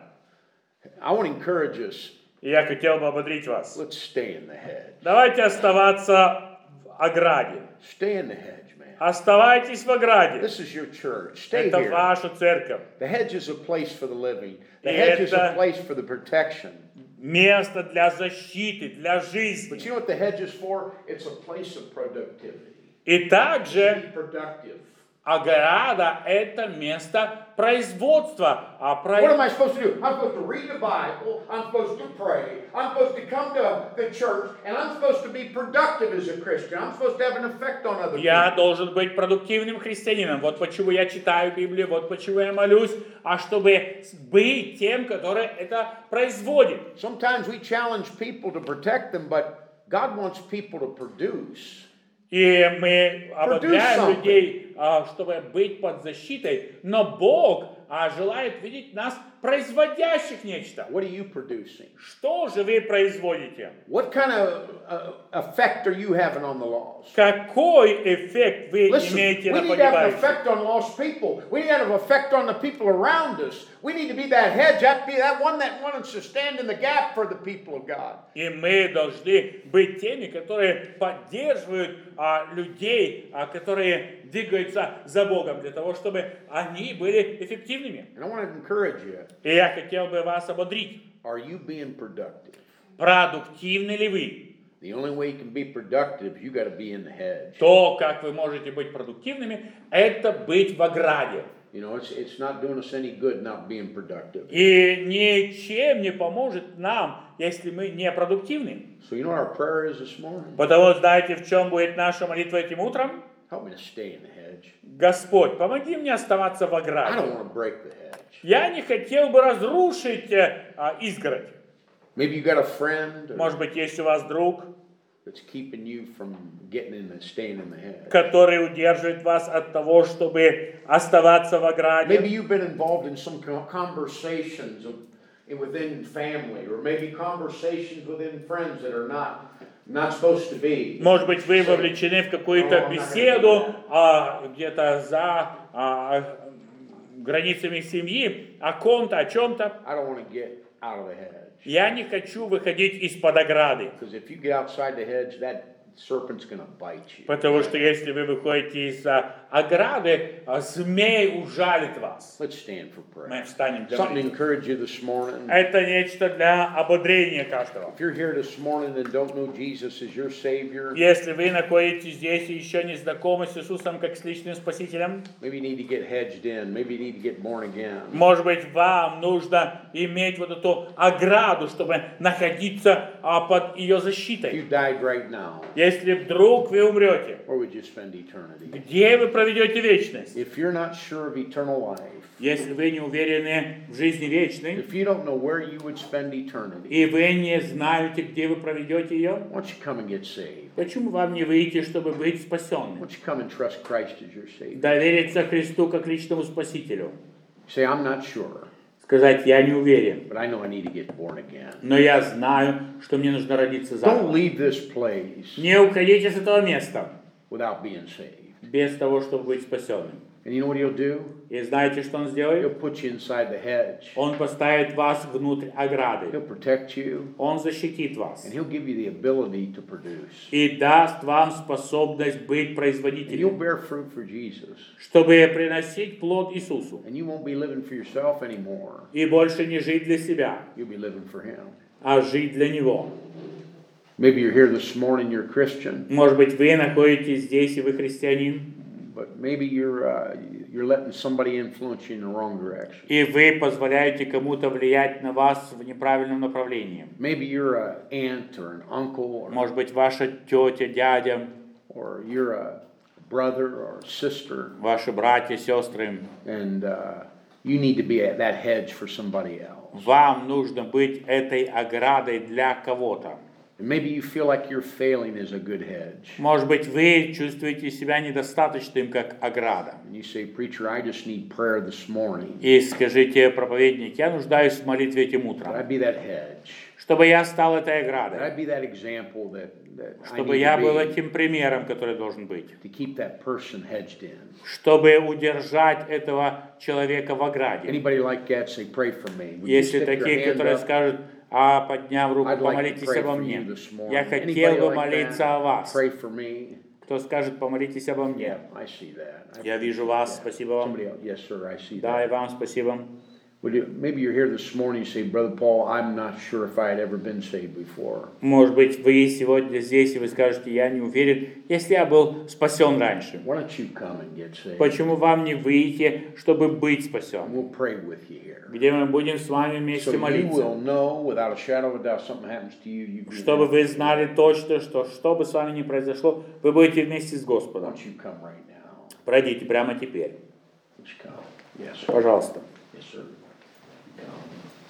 A: I want to encourage us.
B: И я хотел бы ободрить вас.
A: Let's stay in the hedge.
B: Давайте оставаться в ограде.
A: Stay in the hedge, man.
B: Оставайтесь в ограде.
A: This is your church. Stay
B: Это
A: here.
B: ваша церковь.
A: The hedge is a place for the living. The
B: И
A: hedge is a
B: это-
A: place for the protection.
B: Место для защиты, для
A: But
B: жизни.
A: you know what the hedge is for? It's a place of productivity.
B: И
A: To
B: также
A: be productive.
B: ограда – это место производства. А
A: What am
B: про-
A: I supposed to do? I'm supposed to read the Bible. I'm supposed to pray. I'm supposed to come to the church. And I'm supposed to be productive as a Christian. I'm supposed to have an effect on other
B: Я
A: people.
B: должен быть продуктивным христианином. Вот почему я читаю Библию, вот почему я молюсь, а чтобы быть тем, который это производит.
A: Sometimes we challenge people to protect them, but God wants people to produce.
B: И мы ободряем
A: something.
B: людей, а, чтобы быть под защитой, но Бог а, желает видеть нас производящих нечто.
A: What are you producing?
B: Что же вы производите?
A: What kind of uh, effect are you having on the lost?
B: Какой эффект вы
A: Listen, we
B: имеете на
A: need to have an
B: погибающих?
A: effect on lost people. We need to have an effect on the people around us. We need to be that hedge, that be that one that wants to stand in the gap for the people of God.
B: И мы должны быть теми, которые поддерживают а, людей, а, которые двигаются за Богом, для того, чтобы они были эффективными.
A: And I want to encourage you.
B: И я хотел бы вас ободрить.
A: Are you being productive?
B: Продуктивны ли вы?
A: The only way you can be productive, you got to be in the hedge.
B: То, как вы можете быть продуктивными, это быть в ограде.
A: You know, it's it's not doing us any good not being productive.
B: И ничем не поможет нам, если мы не продуктивны.
A: So you know what our prayer is this morning?
B: Потому знаете, в чем будет наша молитва этим утром?
A: Help me to stay in the hedge.
B: Господь, помоги мне оставаться в
A: I don't
B: ограде.
A: want to break the hedge.
B: Я не хотел бы разрушить а, изгородь.
A: Maybe you got a friend or-
B: Может быть, есть у вас друг,
A: that's keeping you from getting in and staying in the hedge.
B: который удерживает вас от того, чтобы оставаться в
A: Maybe
B: ограде.
A: you've been involved in some co- conversations of, within family, or maybe conversations within friends that are not not supposed to be.
B: Может быть, вы вовлечены в какую-то беседу а, где-то за а, границами семьи, о ком-то, о чем-то.
A: I don't want to get out of the hedge.
B: Я не хочу выходить из-под ограды.
A: Because if you get outside the hedge, that serpent's going to bite you.
B: Потому что если вы выходите из а, ограды, а, змей ужалит вас.
A: Let's stand for
B: Мы
A: prayer.
B: встанем для
A: Something to
B: молитвы.
A: encourage you this morning.
B: Это нечто для ободрения каждого.
A: If you're here this morning and don't know Jesus as your Savior,
B: Если вы находитесь здесь и еще не знакомы с Иисусом как с личным Спасителем,
A: maybe you need to get hedged in. Maybe you need to get born again.
B: может быть, вам нужно иметь вот эту ограду, чтобы находиться а, под ее
A: If
B: защитой.
A: you died right now,
B: Если вдруг вы умрете,
A: where would you spend eternity?
B: где вы проведете вечность?
A: If you're not sure of eternal life,
B: Если вы не уверены в жизни вечной,
A: if you don't know where you would spend eternity,
B: и вы не знаете, где вы проведете ее,
A: why don't you come and get saved?
B: почему вам не выйти, чтобы быть
A: Why
B: спасенным?
A: don't you come and trust Christ as your Savior?
B: Довериться Христу как личному Спасителю.
A: Say, I'm not sure,
B: Сказать, я не уверен,
A: but I know I need to get born again.
B: но я знаю, что мне нужно родиться
A: Don't
B: заново.
A: leave this place
B: Не уходите с этого места
A: without being saved.
B: без того, чтобы быть спасенным.
A: And you know what he'll do?
B: И знаете, что Он
A: He'll
B: сделает?
A: put you inside the hedge.
B: Он поставит вас внутрь ограды.
A: He'll protect you,
B: Он защитит вас.
A: and he'll give you the ability to produce.
B: И даст вам способность быть
A: And you'll
B: производителем,
A: bear fruit for Jesus.
B: чтобы приносить плод Иисусу.
A: And you won't be living for yourself anymore.
B: И больше не жить для себя,
A: You'll be living for him.
B: а жить для Него.
A: Maybe you're here this morning, you're a Christian,
B: Может быть, вы находитесь здесь, и вы христианин,
A: but maybe you're uh, you're letting somebody influence you in the wrong direction.
B: и вы позволяете кому-то влиять на вас в неправильном направлении.
A: Maybe you're an aunt or an uncle, or,
B: Может быть, ваша тетя, дядя,
A: or you're a brother or sister,
B: ваши братья, сестры.
A: and uh, you need to be at that hedge for somebody else.
B: Вам нужно быть этой оградой для кого-то.
A: And maybe you feel like you're failing as a good hedge.
B: Может быть, вы чувствуете себя недостаточным, как ограда.
A: And you say, preacher, I just need prayer this morning.
B: И скажите, проповедник, я нуждаюсь в молитве этим
A: That
B: утром,
A: I be that hedge.
B: чтобы я стал этой
A: That
B: оградой,
A: I be that example that, that I
B: чтобы
A: need
B: я был
A: to be
B: этим примером, который должен быть,
A: to keep that person hedged in.
B: чтобы удержать этого человека в ограде.
A: Anybody like that, say, pray for me. Would you
B: Если
A: stick your
B: такие,
A: hand
B: которые
A: up?
B: скажут, а подняв руку,
A: I'd like to
B: помолитесь
A: pray
B: обо
A: for
B: мне.
A: you this morning.
B: Я
A: Anybody
B: хотел бы
A: like
B: молиться
A: that?
B: о вас.
A: Pray for me.
B: Кто скажет, помолитесь обо мне.
A: Yeah, I see that. I
B: Я вижу вас, спасибо вам.
A: Somebody else. Yes, sir, I see
B: Да, и
A: that.
B: вам спасибо.
A: Would you, maybe you're here this morning, you say, Brother Paul, I'm not sure if I had ever been saved before.
B: Может быть, вы сегодня здесь, и вы скажете, я не уверен, если я был спасен раньше.
A: Why don't you come and get saved?
B: Почему вам не выйти, чтобы быть
A: And
B: спасен?
A: we'll pray with you here.
B: Где мы будем с вами
A: So
B: вместе
A: you
B: молиться.
A: will know without a shadow of a doubt something happens to you. you
B: Чтобы вы знали точно, что что бы с вами ни произошло, вы будете вместе с
A: Why
B: Господом.
A: don't you come right now?
B: Пройдите прямо теперь.
A: Let's come. Yes, sir.
B: Пожалуйста.
A: Yes, sir.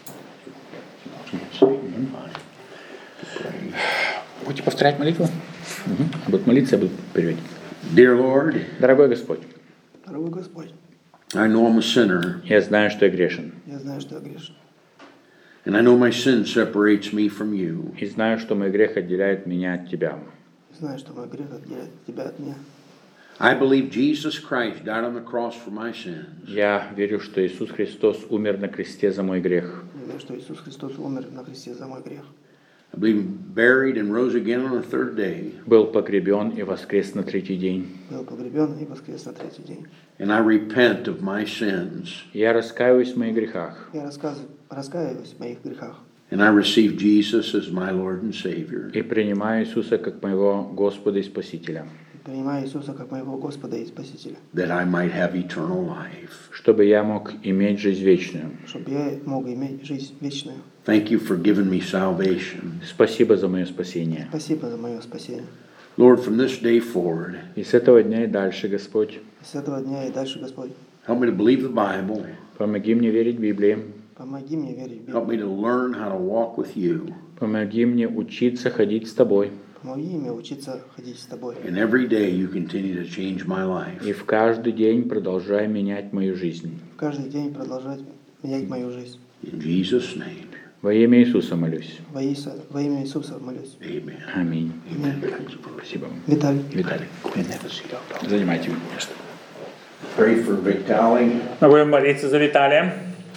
A: Come.
B: Будете повторять молитву? Угу. Будут молиться, я буду переводить.
A: Dear Lord,
B: Дорогой Господь,
C: Дорогой Господь,
A: I know I'm a sinner,
B: я знаю, что я грешен.
C: я знаю, что я грешен.
A: and I know my sin separates me from you.
B: И знаю, что мой грех отделяет меня от Тебя.
C: Знаю, что мой грех отделяет тебя от меня.
A: I believe Jesus Christ died on the cross for my sins,
B: Я верю, что Иисус Христос умер на кресте за мой грех.
C: Я верю, что Иисус Христос умер на кресте за мой грех.
A: I believe He buried and rose again on the third day,
B: Был погребен и воскрес на третий день.
C: Был погребен и воскрес на третий день.
A: and I repent of my sins,
B: Я раскаиваюсь в моих грехах.
C: Я рассказываю, раскаиваюсь в моих грехах.
A: and I receive Jesus as my Lord and Savior.
B: И принимаю Иисуса как моего Господа и Спасителя,
C: Принимаю Иисуса как моего Господа и Спасителя,
A: That I might have eternal life.
B: чтобы я мог иметь жизнь вечную.
C: чтобы я мог иметь жизнь вечную.
A: Thank you for giving me salvation.
B: Спасибо за мое спасение.
C: Спасибо за мое спасение.
A: Lord, from this day forward,
B: И с этого дня и дальше, Господь,
C: С этого дня и дальше, Господь,
A: help me to believe the Bible.
B: помоги мне верить Библии,
C: помоги мне верить в
A: Help me
C: Библию.
A: to learn how to walk with you.
B: помоги мне учиться ходить с Тобой.
C: Помоги мне учиться ходить с тобой.
A: And every day you continue to change my life.
B: И в каждый день продолжай менять мою жизнь.
C: Каждый день продолжать менять мою жизнь.
A: In Jesus' name,
B: Во имя Иисуса молюсь.
C: Во, Иисуса, во имя Иисуса молюсь.
A: amen.
B: Аминь.
C: Аминь.
B: Спасибо вам.
C: Виталий.
B: Виталий, занимайте место.
A: Pray for Vitali.
B: Мы будем молиться за Виталия.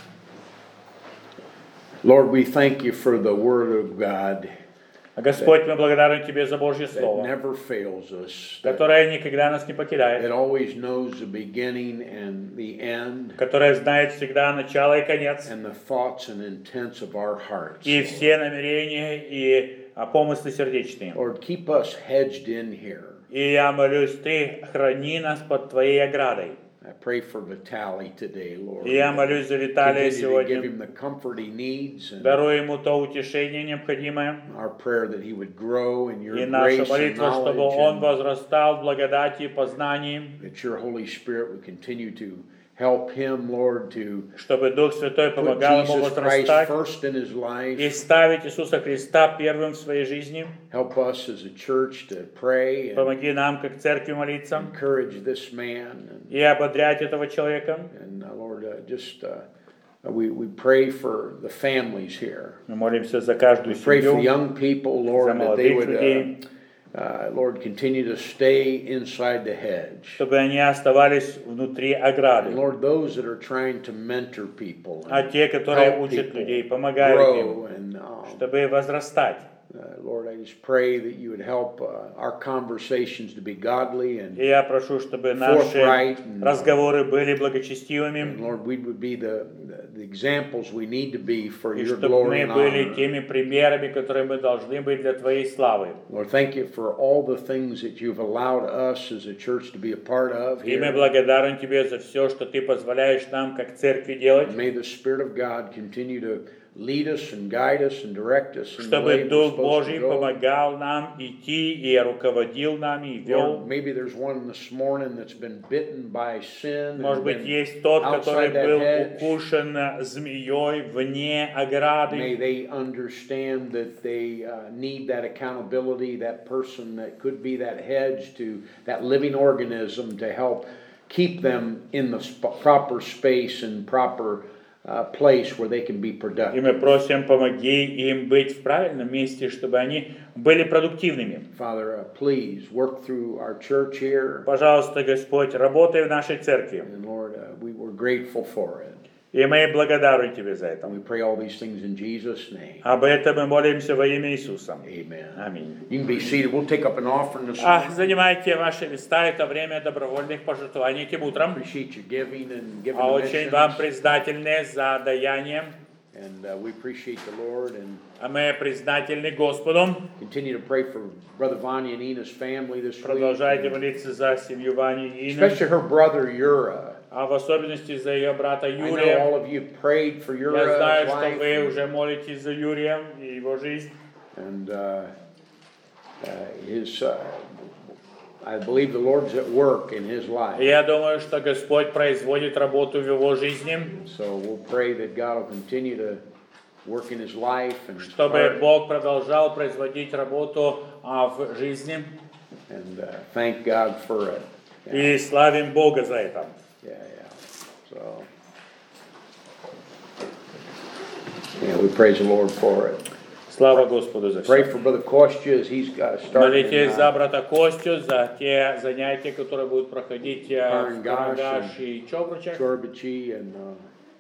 A: Lord, we thank you for the Word of God
B: Господь, мы благодарны Тебе за Божье
A: that
B: Слово,
A: never fails us, that,
B: которое никогда нас не покидает,
A: that always knows the beginning and the end,
B: которое знает всегда начало и конец,
A: and the thoughts and intents of our hearts.
B: и все намерения и а, помыслы сердечные.
A: Lord, keep us hedged in here.
B: И я молюсь, Ты храни нас под Твоей оградой.
A: I pray for Vitali today, Lord.
B: И я молюсь за Виталия
A: Continue to give
B: сегодня.
A: him the comfort he needs, and
B: Даруй ему то утешение необходимое.
A: our prayer that he would grow in your
B: И наша
A: grace and
B: молитва, чтобы он
A: knowledge,
B: возрастал в благодати и познании,
A: and that your Holy Spirit would continue to help him, Lord, to
B: чтобы Дух Святой
A: put
B: помогал ему
A: Jesus Christ
B: возрастать
A: first in his
B: и
A: life.
B: ставить Иисуса Христа первым в своей жизни.
A: Help us as a church to pray and
B: Помоги нам, как церкви, молиться
A: encourage this man. And,
B: и ободрять этого человека.
A: and uh, Lord, uh, just uh, we, we pray for the families here.
B: Мы молимся за каждую
A: We pray for
B: семью,
A: young people,
B: за
A: Lord, that they
B: молодых
A: would, uh,
B: людей,
A: uh, Lord, continue to stay inside the hedge.
B: чтобы они оставались внутри
A: And
B: ограды.
A: Lord, those that are trying to mentor people,
B: А
A: and
B: те, которые
A: help
B: учат
A: people
B: людей, помогают
A: grow,
B: им,
A: and um,
B: чтобы возрастать.
A: uh, Lord, I just pray that you would help uh, our conversations to be godly, and,
B: И я прошу, чтобы наши
A: Forthright and-
B: разговоры были
A: and
B: благочестивыми,
A: Lord, we would be the, the examples we need to be for
B: и
A: your
B: чтобы
A: glory
B: мы
A: and
B: были
A: honor.
B: теми примерами, которые мы должны быть для Твоей славы.
A: Lord, thank you for all the things that you've allowed us as a church to be a part of
B: И мы
A: here.
B: благодарны Тебе за все, что Ты позволяешь нам, как церкви, делать,
A: And may the Spirit of God continue to lead us and guide us and direct us in the
B: чтобы
A: way we're
B: Дух
A: supposed
B: Божий
A: to go.
B: помогал нам идти и руководил нами, и вел.
A: Lord, maybe there's one this morning that's been bitten by sin
B: Может
A: and
B: быть,
A: been
B: есть тот, который
A: outside that
B: был
A: hedge.
B: укушен змеей вне
A: May
B: ограды.
A: they understand that they uh, need that accountability, that person that could be that hedge to that living organism to help keep them in the sp- proper space and proper uh, place where they can be
B: И
A: productive.
B: мы просим, помоги им быть в правильном месте, чтобы они были продуктивными.
A: Father, uh, please work through our church here.
B: Пожалуйста, Господь, работай в нашей церкви.
A: And Lord, uh, we were grateful for it.
B: И мы благодарны Тебе за это.
A: And we pray all these things in Jesus' name.
B: Об этом мы молимся во имя Иисуса.
A: Amen.
B: Аминь.
A: You can be seated. We'll take up an offering this
B: А,
A: morning.
B: занимайте ваши места, это время добровольных пожертвований этим утром.
A: Appreciate you giving and giving
B: А
A: the
B: очень вам
A: missions.
B: признательны за даяние.
A: And uh, we appreciate the Lord and
B: А мы признательны Господу.
A: continue to pray for Brother Vanya and Ina's family this week.
B: Продолжайте молиться за семью Вани и Ины,
A: Especially her brother Yura.
B: а в особенности за ее брата
A: I know
B: Юрия.
A: all of you prayed for
B: Я
A: Yura,
B: знаю,
A: his
B: что
A: life,
B: вы уже молитесь за Юрия и его жизнь.
A: and uh, uh, his. Uh, I believe the Lord's at work in his
B: И
A: life.
B: я думаю, что Господь производит работу в его жизни,
A: So we'll pray that God will continue to work in his life and his
B: чтобы
A: heart.
B: Бог продолжал производить работу а, в жизни.
A: And uh, thank God for it.
B: И славим Бога за это.
A: Yeah, yeah. So, yeah, we praise the Lord for it.
B: Слава Господу за
A: Pray
B: все.
A: for Brother Kostya as he's got started.
B: Молитесь за брата Костю, за те занятия, которые будут проходить э, в
A: Карангаш
B: Карангаш и Чобручах.
A: Chorbachi, and uh,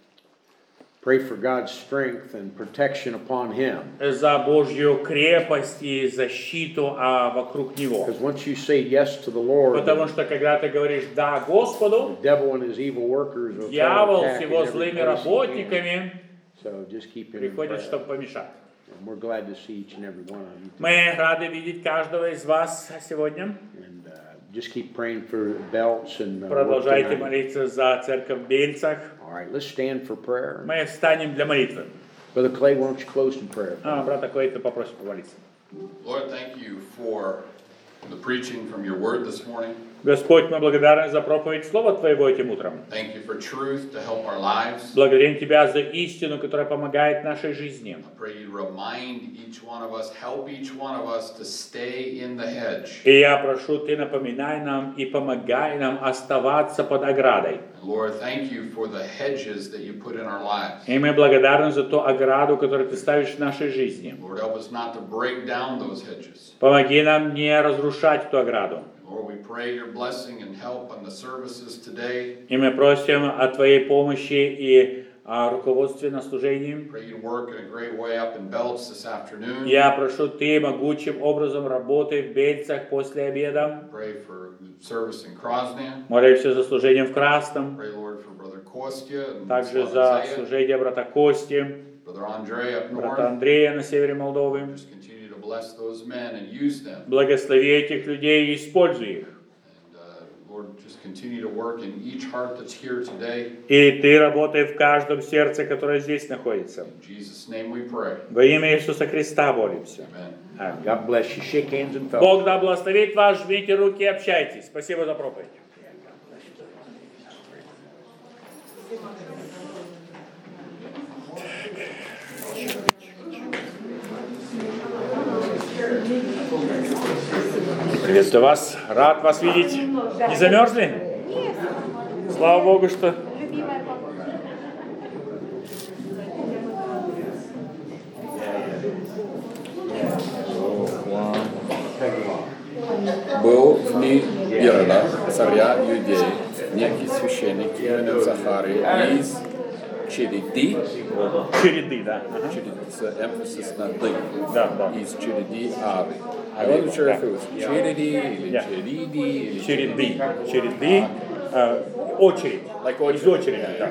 A: pray for God's strength and protection upon him.
B: За Божью крепость и защиту а, вокруг него.
A: Because once you say yes to the Lord,
B: Потому что когда ты говоришь «да» Господу,
A: the devil and his evil workers will try to
B: дьявол
A: attack
B: с
A: in
B: его
A: every
B: злыми
A: place he can.
B: работниками
A: So just keep him in
B: приходит,
A: prayer.
B: чтобы помешать.
A: And we're glad to see each and every one of you.
B: Мы рады видеть каждого из вас сегодня.
A: And uh, just keep praying for belts and uh, work
B: Продолжайте
A: tonight.
B: молиться за церковь в Бельцах.
A: All right, let's stand for prayer.
B: Мы встанем для молитвы.
A: Brother Clay, why don't you close in prayer?
B: А, брата Клейта попросим помолиться.
D: Lord, thank you for the preaching from your word this morning.
B: Господь, мы благодарны за проповедь Слова Твоего этим утром.
D: Thank you for truth to help our lives.
B: Благодарим Тебя за истину, которая помогает нашей жизни.
D: I pray you remind each one of us, help each one of us to stay in the hedge.
B: И я прошу, Ты напоминай нам и помогай нам оставаться под оградой.
D: And Lord, thank you for the hedges that you put in our lives.
B: И мы благодарны за ту ограду, которую Ты ставишь в нашей жизни.
D: Lord, help us not to break down those hedges.
B: Помоги нам не разрушать эту ограду.
D: Lord, we pray your blessing and help on the services today.
B: И мы просим о Твоей помощи и о руководстве на служении.
D: Pray you to work in a great way up in Belts this afternoon.
B: Я прошу Ты могучим образом работай в Бельцах после обеда.
D: Pray for the service in Krosnia.
B: Молимся за служение в Красном.
D: Pray, Lord, for Brother Kostya and
B: Также
D: Brother
B: за
D: Isaiah,
B: служение брата Кости,
D: Brother Andre up
B: брата
D: north.
B: Андрея на севере Молдовы.
D: Just continue to bless those men and use them.
B: Благослови этих людей и используй их.
D: And uh, Lord, just continue to work in each heart that's here today.
B: И Ты работай в каждом сердце, которое здесь находится.
D: In Jesus' name we pray.
B: Во имя Иисуса Христа молимся.
D: Amen.
B: Аминь.
A: God bless you. Shake hands and fellowship.
B: Бог да благословит вас, жмите руки и общайтесь. Спасибо за проповедь. Приветствую вас. Рад вас видеть. Не замерзли? Слава Богу, что...
E: Был в дни Ирода, царя Иудеи, некий священник именем Захарий из череди,
B: Череды, да. Ага.
E: черед- с emphasis на «ды»,
B: Да, да.
E: из череди Авы. I wasn't sure if it was череди или
B: Yeah.
E: череди или
B: Череды. Череды. э, очередь.
E: Like
B: Из очереди, да.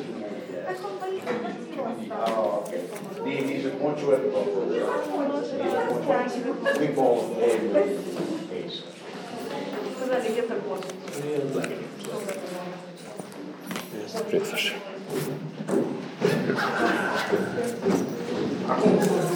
A: These are one you have to vote for. We both.
B: Привет, Саша.